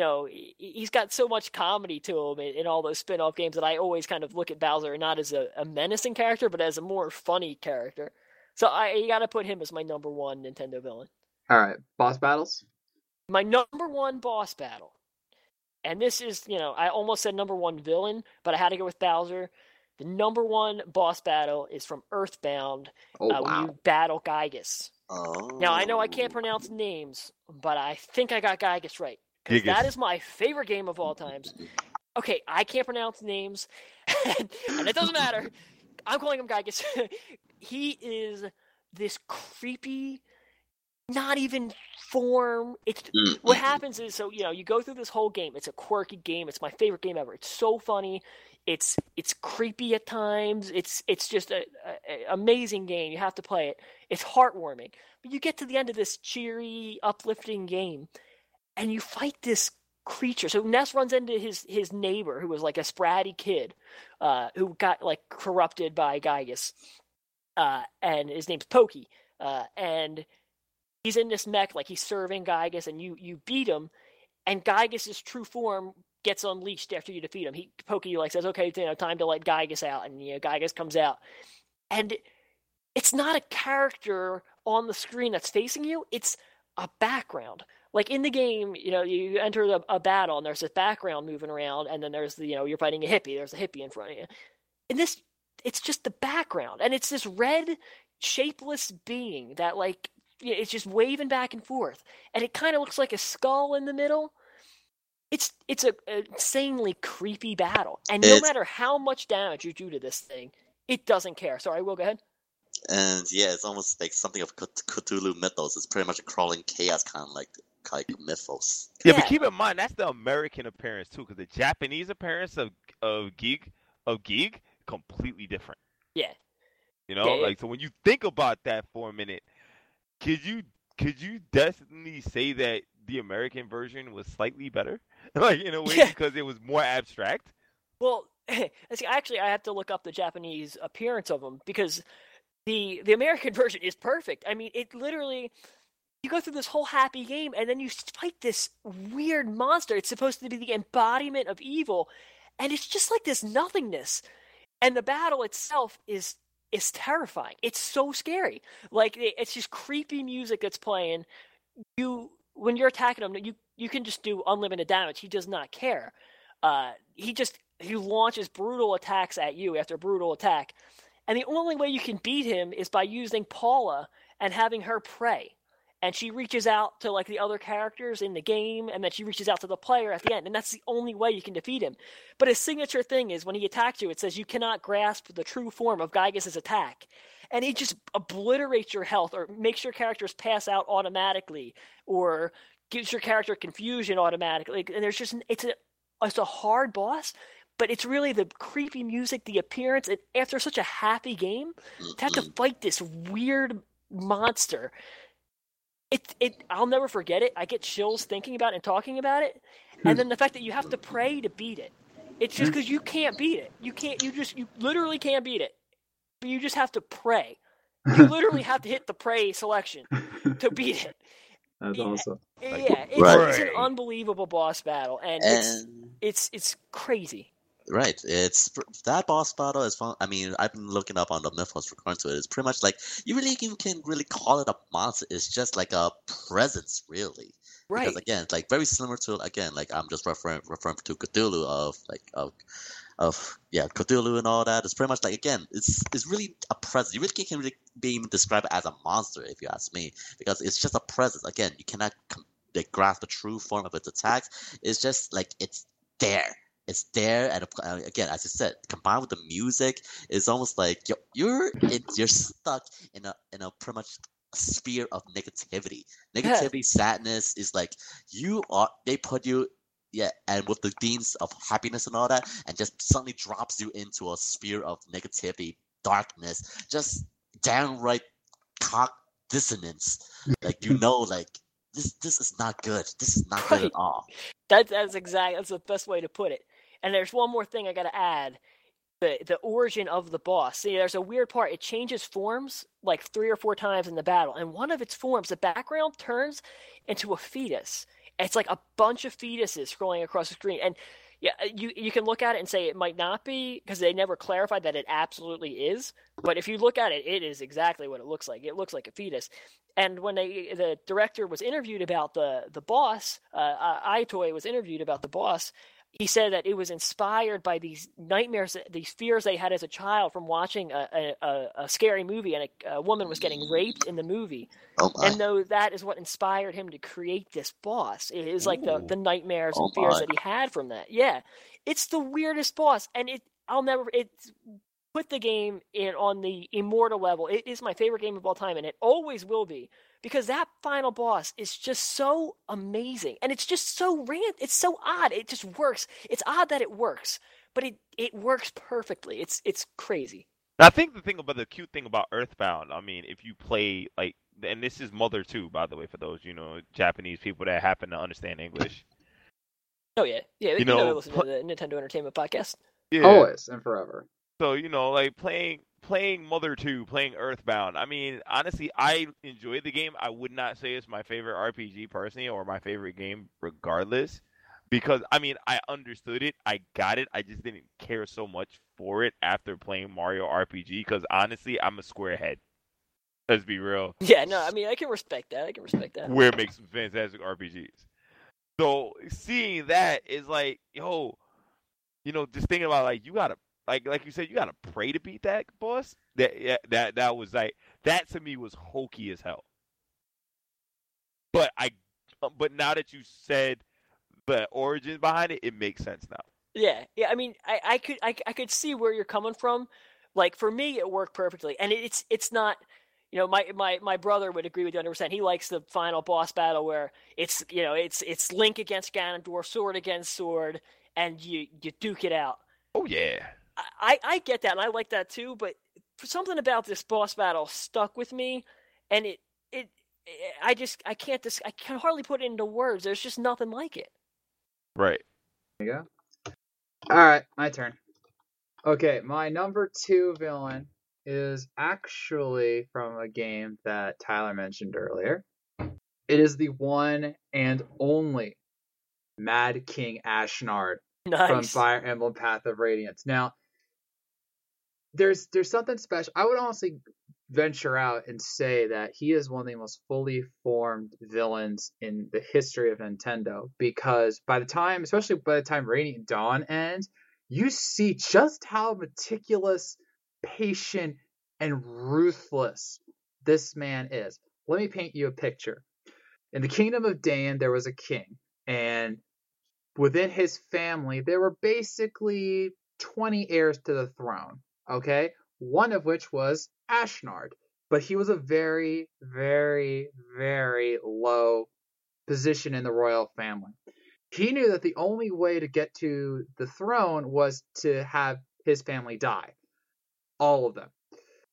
he's got so much comedy to him in all those spin-off games that I always kind of look at Bowser not as a menacing character, but as a more funny character. So you got to put him as my number one Nintendo villain. All right, boss battles. My number one boss battle, and this is, I almost said number one villain, but I had to go with Bowser. The number one boss battle is from Earthbound, when you battle Gygus. Oh. Now, I know I can't pronounce names, but I think I got Gygus right, because that is my favorite game of all times. Okay, I can't pronounce names, and it doesn't matter. I'm calling him Gygus. He is this creepy, not even form. What happens is, you go through this whole game. It's a quirky game. It's my favorite game ever. It's so funny. It's creepy at times. It's just a amazing game. You have to play it. It's heartwarming. But you get to the end of this cheery, uplifting game, and you fight this creature. So Ness runs into his neighbor, who was a spratty kid, who got corrupted by Gygus. and his name's Pokey, and he's in this mech, like he's serving Gygas, and you beat him, and Gygas' true form gets unleashed after you defeat him. Pokey like says, okay, time to let Gygas out, and Gygas comes out, and it's not a character on the screen that's facing you, it's a background. Like in the game, you enter a battle and there's this background moving around, and then there's you're fighting a hippie. There's a hippie in front of you. In this, it's just the background, and it's this red, shapeless being that it's just waving back and forth, and it kind of looks like a skull in the middle. It's an insanely creepy battle, and no matter how much damage you do to this thing, it doesn't care. Sorry, Will, go ahead. And yeah, it's almost like something of Cthulhu mythos. It's pretty much a crawling chaos kind of like mythos. Yeah, but keep in mind that's the American appearance too, because the Japanese appearance of Geek completely different. Yeah. So when you think about that for a minute, could you definitely say that the American version was slightly better, in a way, because it was more abstract? Well, actually, I have to look up the Japanese appearance of them, because the American version is perfect. I mean, it literally, you go through this whole happy game, and then you fight this weird monster. It's supposed to be the embodiment of evil, and it's just like this nothingness. And the battle itself is terrifying. It's so scary. It's just creepy music that's playing. When you're attacking him, you can just do unlimited damage. He does not care. He launches brutal attacks at you after brutal attack. And the only way you can beat him is by using Paula and having her pray. And she reaches out to the other characters in the game, and then she reaches out to the player at the end. And that's the only way you can defeat him. But his signature thing is when he attacks you, it says you cannot grasp the true form of Gygas' attack. And he just obliterates your health, or makes your characters pass out automatically, or gives your character confusion automatically. And there's just it's a hard boss. But it's really the creepy music, the appearance, and after such a happy game, to have to fight this weird monster, I'll never forget it. I get chills thinking about it and talking about it. And then the fact that you have to pray to beat it. It's just because you can't beat it. You literally can't beat it. But you just have to pray. You literally have to hit the pray selection to beat it. That's awesome. Yeah, it's an unbelievable boss battle, and it's crazy. Right. It's that boss battle is fun. I mean, I've been looking up on the mythos regarding to it. It's pretty much like you can really call it a monster. It's just like a presence, really. Right. Because again, it's very similar to I'm just referring to Cthulhu of Cthulhu and all that. It's pretty much it's really a presence. You really can't really even describe it as a monster, if you ask me, because it's just a presence. Again, you cannot grasp the true form of its attacks. It's just it's there. It's there, and again, as I said, combined with the music, it's almost like you're stuck in a pretty much sphere of negativity. Negativity, sadness is they put you, and with the themes of happiness and all that, and just suddenly drops you into a sphere of negativity, darkness, just downright cock dissonance. This is not good. This is not good at all. That's the best way to put it. And there's one more thing I got to add. The origin of the boss. See, there's a weird part. It changes forms 3 or 4 times in the battle. And one of its forms, the background turns into a fetus. It's like a bunch of fetuses scrolling across the screen. And yeah, you can look at it and say it might not be, because they never clarified that it absolutely is. But if you look at it, it is exactly what it looks like. It looks like a fetus. And when the director was interviewed about the boss, iToy was interviewed about the boss, he said that it was inspired by these nightmares, these fears they had as a child from watching a scary movie, and a woman was getting raped in the movie. Oh my. And though that is what inspired him to create this boss. It is the nightmares and fears that he had from that. Yeah, it's the weirdest boss, and it's put the game on the immortal level. It is my favorite game of all time, and it always will be. Because that final boss is just so amazing. And it's just so it's so odd. It just works. It's odd that it works. But it works perfectly. It's crazy. I think the cute thing about Earthbound, I mean, if you play, and this is Mother 2, by the way, for those, Japanese people that happen to understand English. Oh, yeah. Yeah, you know listen to the Nintendo Entertainment Podcast. Yeah. Always and forever. So, playing playing Mother 2, playing Earthbound, I mean, honestly, I enjoyed the game. I would not say it's my favorite RPG personally or my favorite game regardless. Because, I mean, I understood it. I got it. I just didn't care so much for it after playing Mario RPG. Because, honestly, I'm a squarehead. Let's be real. Yeah, no, I mean, I can respect that. Square makes fantastic RPGs. So, seeing that is like, yo, just thinking about, like, you got to, like you said, you got to pray to beat that boss. That was like, that to me was hokey as hell. But now that you said the origins behind it, it makes sense now. Yeah. I mean, I could see where you're coming from. Like, for me, it worked perfectly, and it's not. My brother would agree with you 100%. He likes the final boss battle where it's Link against Ganondorf, sword against sword, and you duke it out. Oh yeah. I get that, and I like that too. But something about this boss battle stuck with me, and I can hardly put it into words. There's just nothing like it. Right. There you go. All right, my turn. Okay, my number 2 villain is actually from a game that Tyler mentioned earlier. It is the one and only Mad King Ashnard from Fire Emblem Path of Radiance. Now, there's something special. I would honestly venture out and say that he is one of the most fully formed villains in the history of Nintendo, because especially by the time Radiant Dawn ends, you see just how meticulous, patient, and ruthless this man is. Let me paint you a picture. In the Kingdom of Dain, there was a king, and within his family, there were basically 20 heirs to the throne, okay? One of which was Ashnard, but he was a very, very, very low position in the royal family. He knew that the only way to get to the throne was to have his family die. All of them.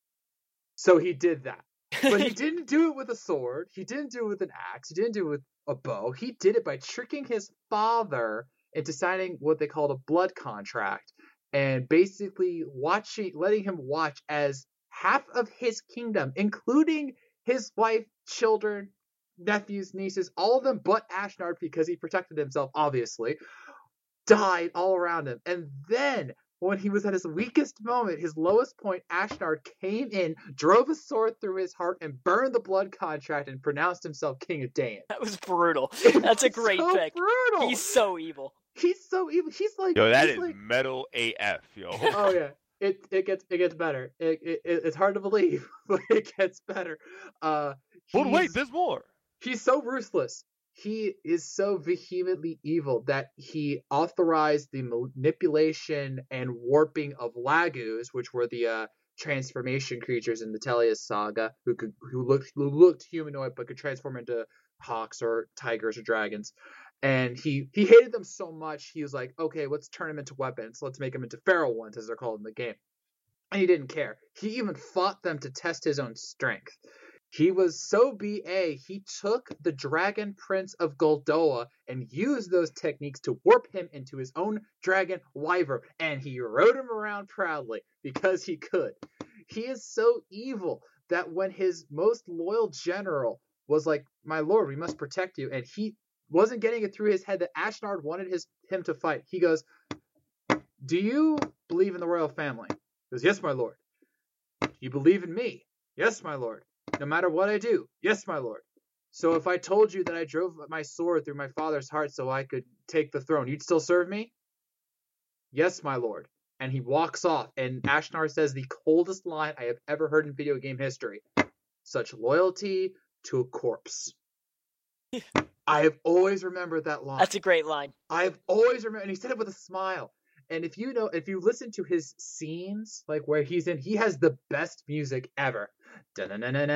So he did that. But he didn't do it with a sword. He didn't do it with an axe. He didn't do it with a bow. He did it by tricking his father into signing what they called a blood contract, and basically letting him watch as half of his kingdom, including his wife, children, nephews, nieces, all of them but Ashnard, because he protected himself, obviously, died all around him. And then, when he was at his weakest moment, his lowest point, Ashnard came in, drove a sword through his heart, and burned the blood contract and pronounced himself King of Dain. That was brutal. That's a great pick. Brutal. He's so evil. He's so evil. He's like, yo, that is like, metal AF, yo. Oh yeah, it gets better. It's hard to believe, but it gets better. But wait, there's more. He's so ruthless. He is so vehemently evil that he authorized the manipulation and warping of Lagus, which were the transformation creatures in the Tellius saga, who looked humanoid but could transform into hawks or tigers or dragons. And he hated them so much, he was like, okay, let's turn them into weapons. Let's make them into feral ones, as they're called in the game. And he didn't care. He even fought them to test his own strength. He was so BA, he took the Dragon Prince of Goldoa and used those techniques to warp him into his own dragon wyvern, and he rode him around proudly because he could. He is so evil that when his most loyal general was like, my lord, we must protect you, and he wasn't getting it through his head that Ashnard wanted him to fight, he goes, do you believe in the royal family? He goes, yes, my lord. Do you believe in me? Yes, my lord. No matter what I do, yes, my lord. So if I told you that I drove my sword through my father's heart so I could take the throne, you'd still serve me? Yes, my lord. And he walks off, and Ashnard says the coldest line I have ever heard in video game history. Such loyalty to a corpse. I have always remembered that line. That's a great line. I've always remembered, and he said it with a smile. And if you listen to his scenes, like where he's in, he has the best music ever. I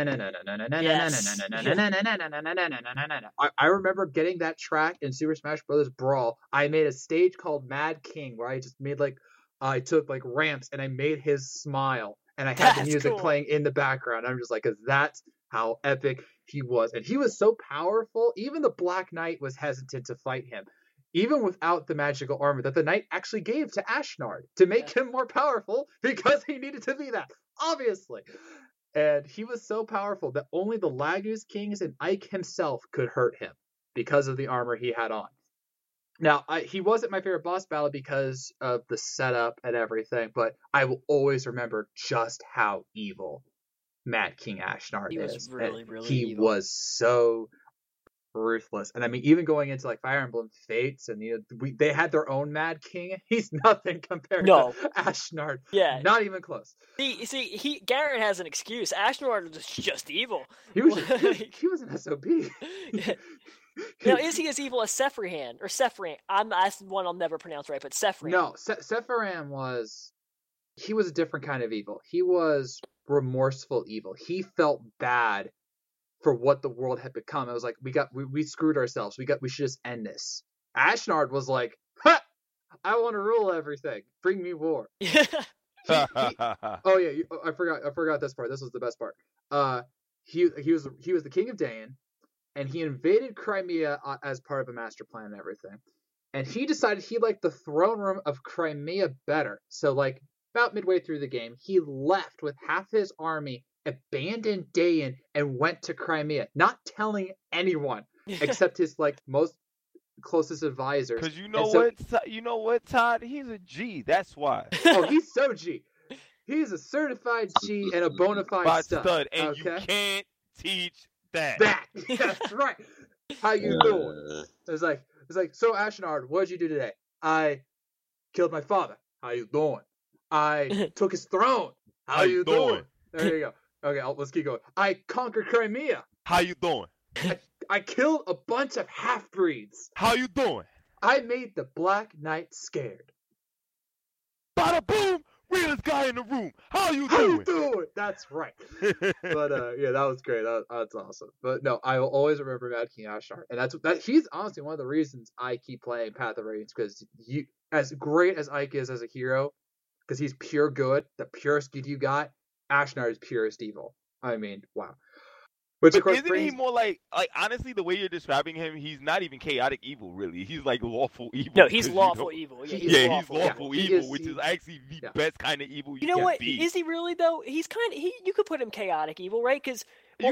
remember getting that track in Super Smash Bros. Brawl. I made a stage called Mad King where I just made I took ramps and I made his smile, and I had the music playing in the background. I'm just like, 'cause that's how epic he was. And he was so powerful, even the Black Knight was hesitant to fight him. Even without the magical armor that the knight actually gave to Ashnard to make him more powerful, because he needed to be that. obviously. And he was so powerful that only the Lagus Kings and Ike himself could hurt him because of the armor he had on. Now, he wasn't my favorite boss battle because of the setup and everything, but I will always remember just how evil Mad King Ashnard is. He was really, really He evil. was so ruthless. And I mean, even going into like Fire Emblem Fates, and they had their own Mad King. He's nothing compared to Ashnard. Yeah. Not even close. See, Garen has an excuse. Ashnard was just evil. He was an SOB. Yeah. Now, is he as evil as Sephiran? Or Sephiran? That's one I'll never pronounce right, but Sephiran. No, Sephiran was a different kind of evil. He was remorseful evil. He felt bad for what the world had become. It was like, we screwed ourselves. We should just end this. Ashnard was like, ha! I want to rule everything. Bring me war. Oh yeah, I forgot this part. This was the best part. He was the king of Dain, and he invaded Crimea as part of a master plan and everything. And he decided he liked the throne room of Crimea better. So like about midway through the game, he left with half his army, abandoned Dain, and went to Crimea, not telling anyone except his like most closest advisors. Because you know what, Todd? He's a G. That's why. Oh, he's so G. He's a certified G and a bona fide stud. And you can't teach that. That's right. How you doing? It's like, so Ashnard, what did you do today? I killed my father. How you doing? I took his throne. How you doing? There you go. Okay, let's keep going. I conquered Crimea. How you doing? I killed a bunch of half-breeds. How you doing? I made the Black Knight scared. Bada boom! Realest guy in the room. How you doing? That's right. But yeah, that was great. That's awesome. But no, I will always remember Mad King Ashnard, and he's honestly one of the reasons I keep playing Path of Radiance, because as great as Ike is as a hero, because he's pure good, the purest good you got, Ashnard is purest evil. I mean, wow. Which of course isn't he more like honestly, the way you're describing him, he's not even chaotic evil, really. He's like lawful evil. No, he's lawful evil. Yeah, he's lawful evil, which is actually the best kind of evil you know can what? be. Is he really though? He's kind of you could put him chaotic evil, right? Because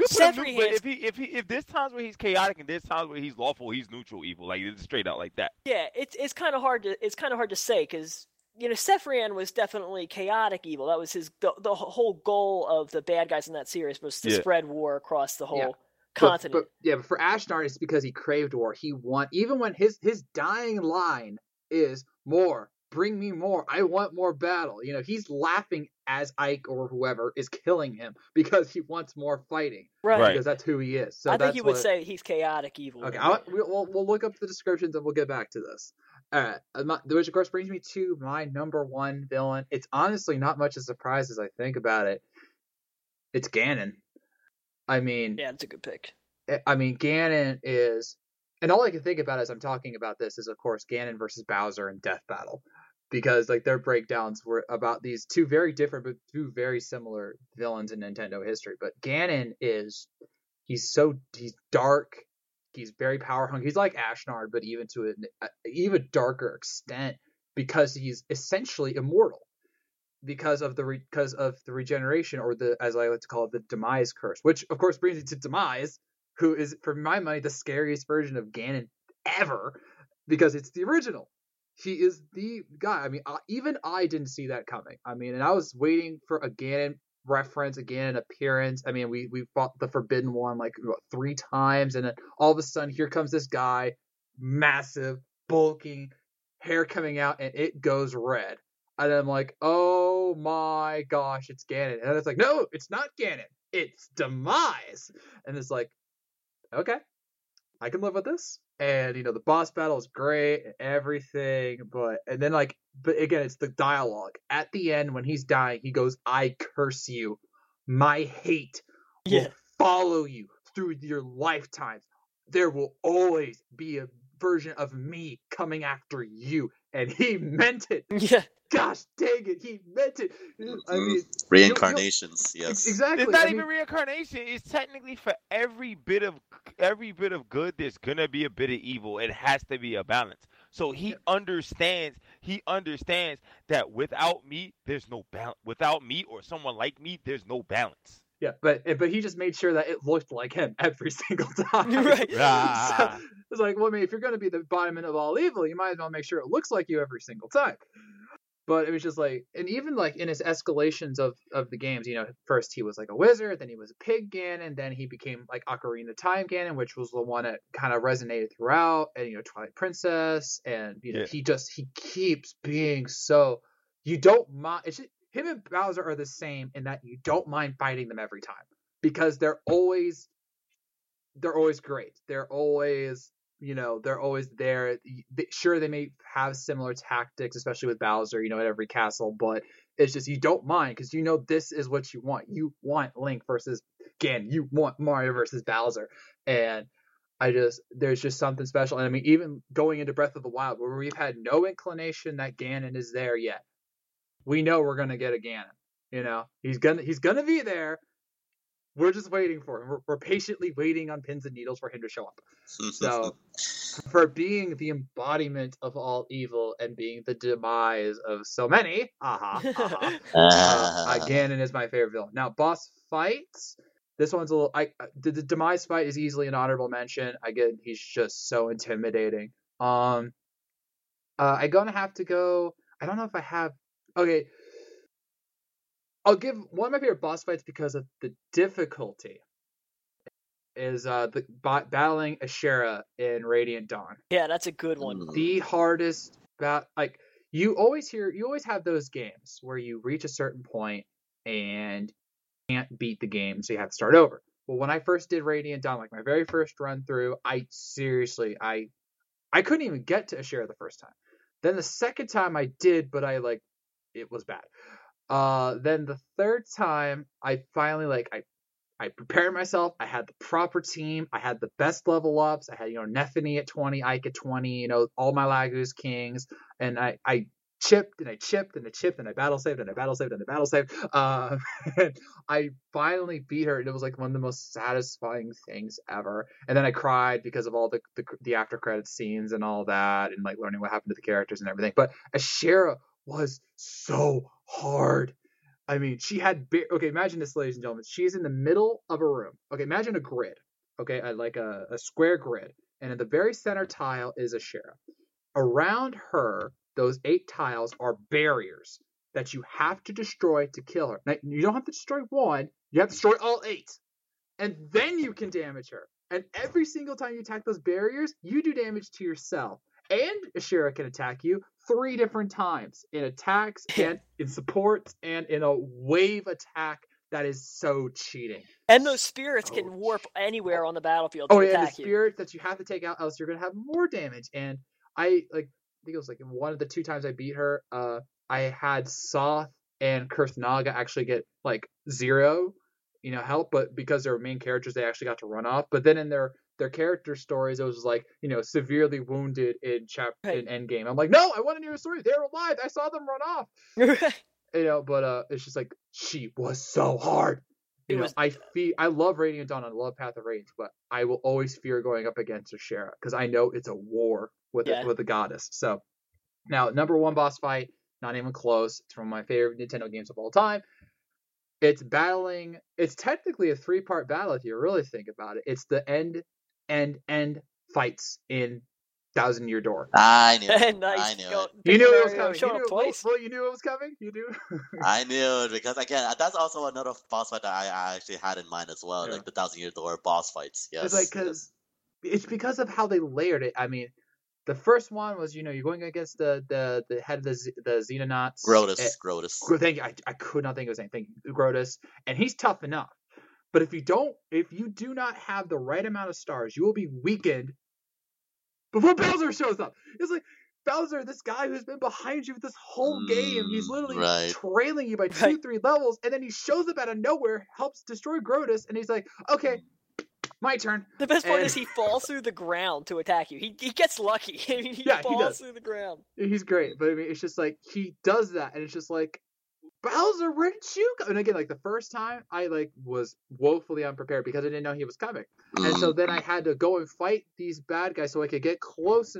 if there's times where he's chaotic and there's times where he's lawful, he's neutral evil. Like it's straight out like that. Yeah, it's kind of hard to say because Sephiran was definitely chaotic evil. That was the whole goal of the bad guys in that series was to spread war across the whole continent. But for Ashnard, it's because he craved war. He even when his dying line is more, bring me more. I want more battle. He's laughing as Ike or whoever is killing him because he wants more fighting. Right. Because that's who he is. So I think he would say he's chaotic evil. Okay, we'll look up the descriptions and we'll get back to this. Which of course brings me to my number one villain. It's honestly not much of a surprise as I think about it. It's Ganon. I mean, yeah, it's a good pick. I mean, Ganon is, and all I can think about as I'm talking about this is, of course, Ganon versus Bowser in Death Battle, because like their breakdowns were about these two very different but two very similar villains in Nintendo history. But Ganon he's dark. He's very power hungry. He's like Ashnard, but even to an even darker extent, because he's essentially immortal because of the regeneration, or as I like to call it, the Demise curse. Which of course brings me to Demise, who is, for my money, the scariest version of Ganon ever, because it's the original. He is the guy. I mean, even I didn't see that coming. I mean, and I was waiting for a Ganon reference, again, appearance. I mean, we fought the Forbidden One like 3 times, and then all of a sudden here comes this guy, massive, bulking, hair coming out, and it goes red. And I'm like, oh my gosh, it's Ganon. And it's like, no, it's not Ganon, it's Demise. And it's like, okay, I can live with this. And the boss battle is great and everything, but again, it's the dialogue at the end when he's dying. He goes, "I curse you. My hate will follow you through your lifetimes. There will always be a version of me coming after you." And he meant it. Yeah. Gosh dang it, he meant it. I mean, reincarnations. Yes, exactly. It's not even reincarnation. It's technically for every bit of good, there's gonna be a bit of evil. It has to be a balance. So he understands that without me, there's no balance. Without me or someone like me, there's no balance. Yeah, but he just made sure that it looked like him every single time. Right. So it's like, well, I mean, if you're going to be the embodiment of all evil, you might as well make sure it looks like you every single time. But it was just like, and even like in his escalations of the games, you know, first he was like a wizard, then he was a pig Ganon, then he became like Ocarina of Time Ganon, which was the one that kind of resonated throughout, and you know, Twilight Princess, and you know, he keeps being so, you don't mind. It's just, him and Bowser are the same in that you don't mind fighting them every time because they're always great. They're always, you know, they're always there. Sure, they may have similar tactics, especially with Bowser, you know, at every castle, but it's just, you don't mind because you know this is what you want. You want Link versus Ganon. You want Mario versus Bowser. And there's just something special. And I mean, even going into Breath of the Wild, where we've had no inclination that Ganon is there yet, we know we're going to get a Ganon. You know, he's gonna be there. We're just waiting for him. We're patiently waiting on pins and needles for him to show up. So, for being the embodiment of all evil and being the demise of so many, Ganon is my favorite villain. Now, boss fights. This one's a little. The demise fight is easily an honorable mention. Again, he's just so intimidating. I'm gonna have to go. I don't know if I have. Okay. I'll give one of my favorite boss fights because of the difficulty is battling Ashera in Radiant Dawn. Yeah, that's a good one. The hardest you always have those games where you reach a certain point and you can't beat the game, so you have to start over. Well, when I first did Radiant Dawn, like my very first run through, I couldn't even get to Ashera the first time. Then the second time I did, but it was bad. Then the third time, I finally I prepared myself. I had the proper team. I had the best level ups. I had, you know, Nefany at 20, Ike at 20, you know, all my Laguz Kings. And I chipped and I chipped and I chipped and I battle saved and I battle saved and I battle saved. And I finally beat her, and it was like one of the most satisfying things ever. And then I cried because of all the after credits scenes and all that, and like learning what happened to the characters and everything. But Ashera was so hard. I mean, she had okay, imagine this, ladies and gentlemen. She's in the middle of a room. Okay, imagine a grid. Okay, like a square grid, and in the very center tile is Ashera. Around her, those 8 tiles are barriers that you have to destroy to kill her. Now, you don't have to destroy one, you have to destroy all 8. And then you can damage her. And every single time you attack those barriers, you do damage to yourself. And Ashera can attack you 3 different times in attacks and in supports and in a wave attack that is so cheating. And those spirits can warp anywhere on the battlefield to attack you. Oh, yeah, the spirits that you have to take out, else you're going to have more damage. And I think it was like in one of the 2 times I beat her, I had Soth and Kurth Naga actually get like 0, you know, help, but because they were main characters, they actually got to run off. But then in their character stories, it was like, you know, severely wounded in in Endgame. I'm like, no, I want to hear a story. They're alive. I saw them run off. You know, but it's just like, she was so hard. I love Radiant Dawn. I love Path of Radiance, but I will always fear going up against Ashera because I know it's a war with the goddess. So now, number 1 boss fight, not even close. It's from my favorite Nintendo games of all time. It's technically a 3-part battle if you really think about it. It's the end fights in Thousand Year Door. I knew it. Nice. I knew it. You knew it was coming. You knew it was coming? You knew? I knew it because, again, that's also another boss fight that I actually had in mind as well, like the Thousand Year Door boss fights. Yes. It's because of how they layered it. I mean, the first one was, you know, you're going against the head of the Xenonauts. Grotus. Thank you. I could not think of his name. Thank you, Grotus. And he's tough enough. But if you do not have the right amount of stars, you will be weakened before Bowser shows up. It's like, Bowser, this guy who's been behind you this whole game, he's literally trailing you by 2-3 levels, and then he shows up out of nowhere, helps destroy Grotus, and he's like, okay, my turn. The best part is he falls through the ground to attack you. He gets lucky. He falls through the ground. He's great, but I mean, it's just like, he does that, and it's just like, Bowser, where did you go? And again, like the first time, I was woefully unprepared because I didn't know he was coming. And so then I had to go and fight these bad guys so I could get close enough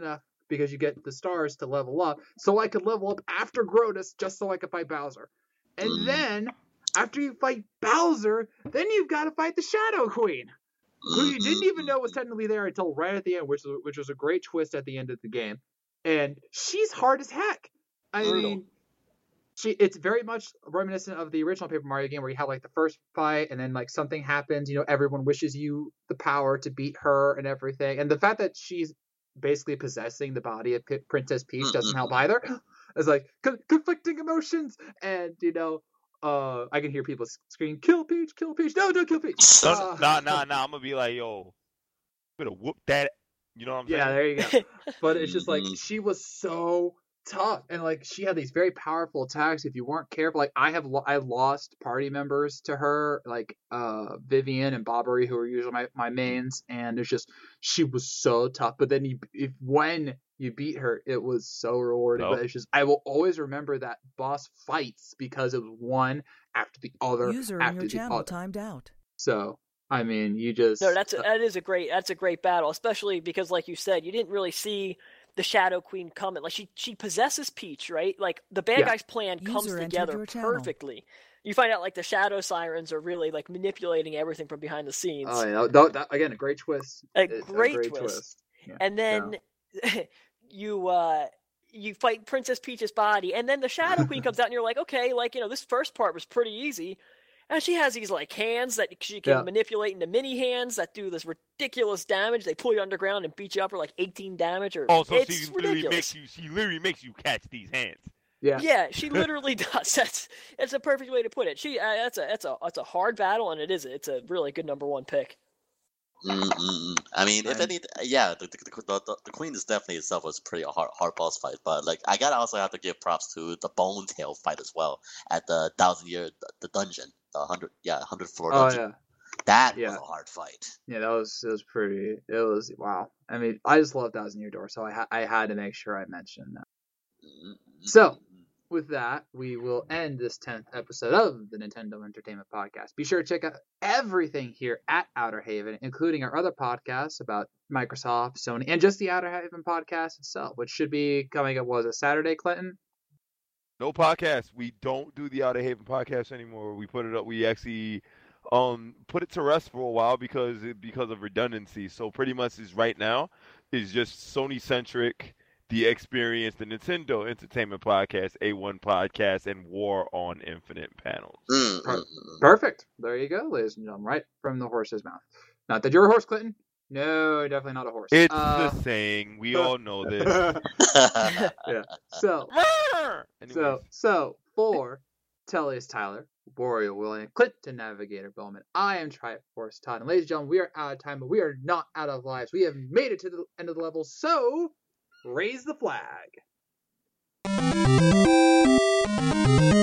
because you get the stars to level up. So I could level up after Grodus just so I could fight Bowser. And then, after you fight Bowser, then you've got to fight the Shadow Queen, who you didn't even know was technically there until right at the end, which was a great twist at the end of the game. And she's hard as heck. I mean, it's very much reminiscent of the original Paper Mario game where you have like the first fight and then like something happens, everyone wishes you the power to beat her and everything. And the fact that she's basically possessing the body of Princess Peach doesn't help either. It's like conflicting emotions, and I can hear people scream, "Kill Peach! Kill Peach! No, don't kill Peach!" Nah. I'm gonna be like, yo, I'm gonna whoop that. You know what I'm saying? Yeah, there you go. But it's just like she was so tough, and like she had these very powerful attacks. If you weren't careful, like I lost party members to her, like Vivian and Bobbery, who are usually my mains, and it's just she was so tough. But then when you beat her, it was so rewarding. But it's just I will always remember that boss fights because it was one after the other. User in your channel timed out. So I mean, that's a great battle, especially because, like you said, you didn't really see the Shadow Queen coming. Like she possesses Peach, right? Like the bad guys' plan comes together perfectly. You find out like the Shadow Sirens are really like manipulating everything from behind the scenes. Oh yeah, again, a great twist. A great twist. Yeah. And then you fight Princess Peach's body, and then the Shadow Queen comes out, and you're like, okay, like this first part was pretty easy. And she has these like hands that she can manipulate into mini hands that do this ridiculous damage. They pull you underground and beat you up for like 18 damage. It's ridiculous. She literally makes you catch these hands. Yeah, she literally does. That's a perfect way to put it. That's a hard battle, and it's a really good number one pick. I mean, if anything, the Queen is definitely itself was pretty hard boss fight, but like I gotta also have to give props to the Bone Tail fight as well at the 1000-year the dungeon, the 100 floor dungeon. Yeah. That was a hard fight. Yeah, it was pretty. It was wow. I mean, I just love 1000-year door, so I had to make sure I mentioned that. So, with that, we will end this 10th episode of the Nintendo Entertainment Podcast. Be sure to check out everything here at Outer Haven, including our other podcasts about Microsoft, Sony, and just the Outer Haven podcast itself, which should be coming up, was it Saturday, Clinton? No podcast. We don't do the Outer Haven podcast anymore. We put it up. We actually put it to rest for a while because of redundancy. So pretty much right now is just Sony-centric, The Experience, the Nintendo Entertainment Podcast, A1 Podcast, and War on Infinite Panels. Perfect. There you go, ladies and gentlemen, right from the horse's mouth. Not that you're a horse, Clinton. No, definitely not a horse. It's the saying. We all know this. Yeah. So for Tellius Tyler, Boreal William, Clinton Navigator Bowman, I am Triforce Todd. And ladies and gentlemen, we are out of time, but we are not out of lives. We have made it to the end of the level, so raise the flag.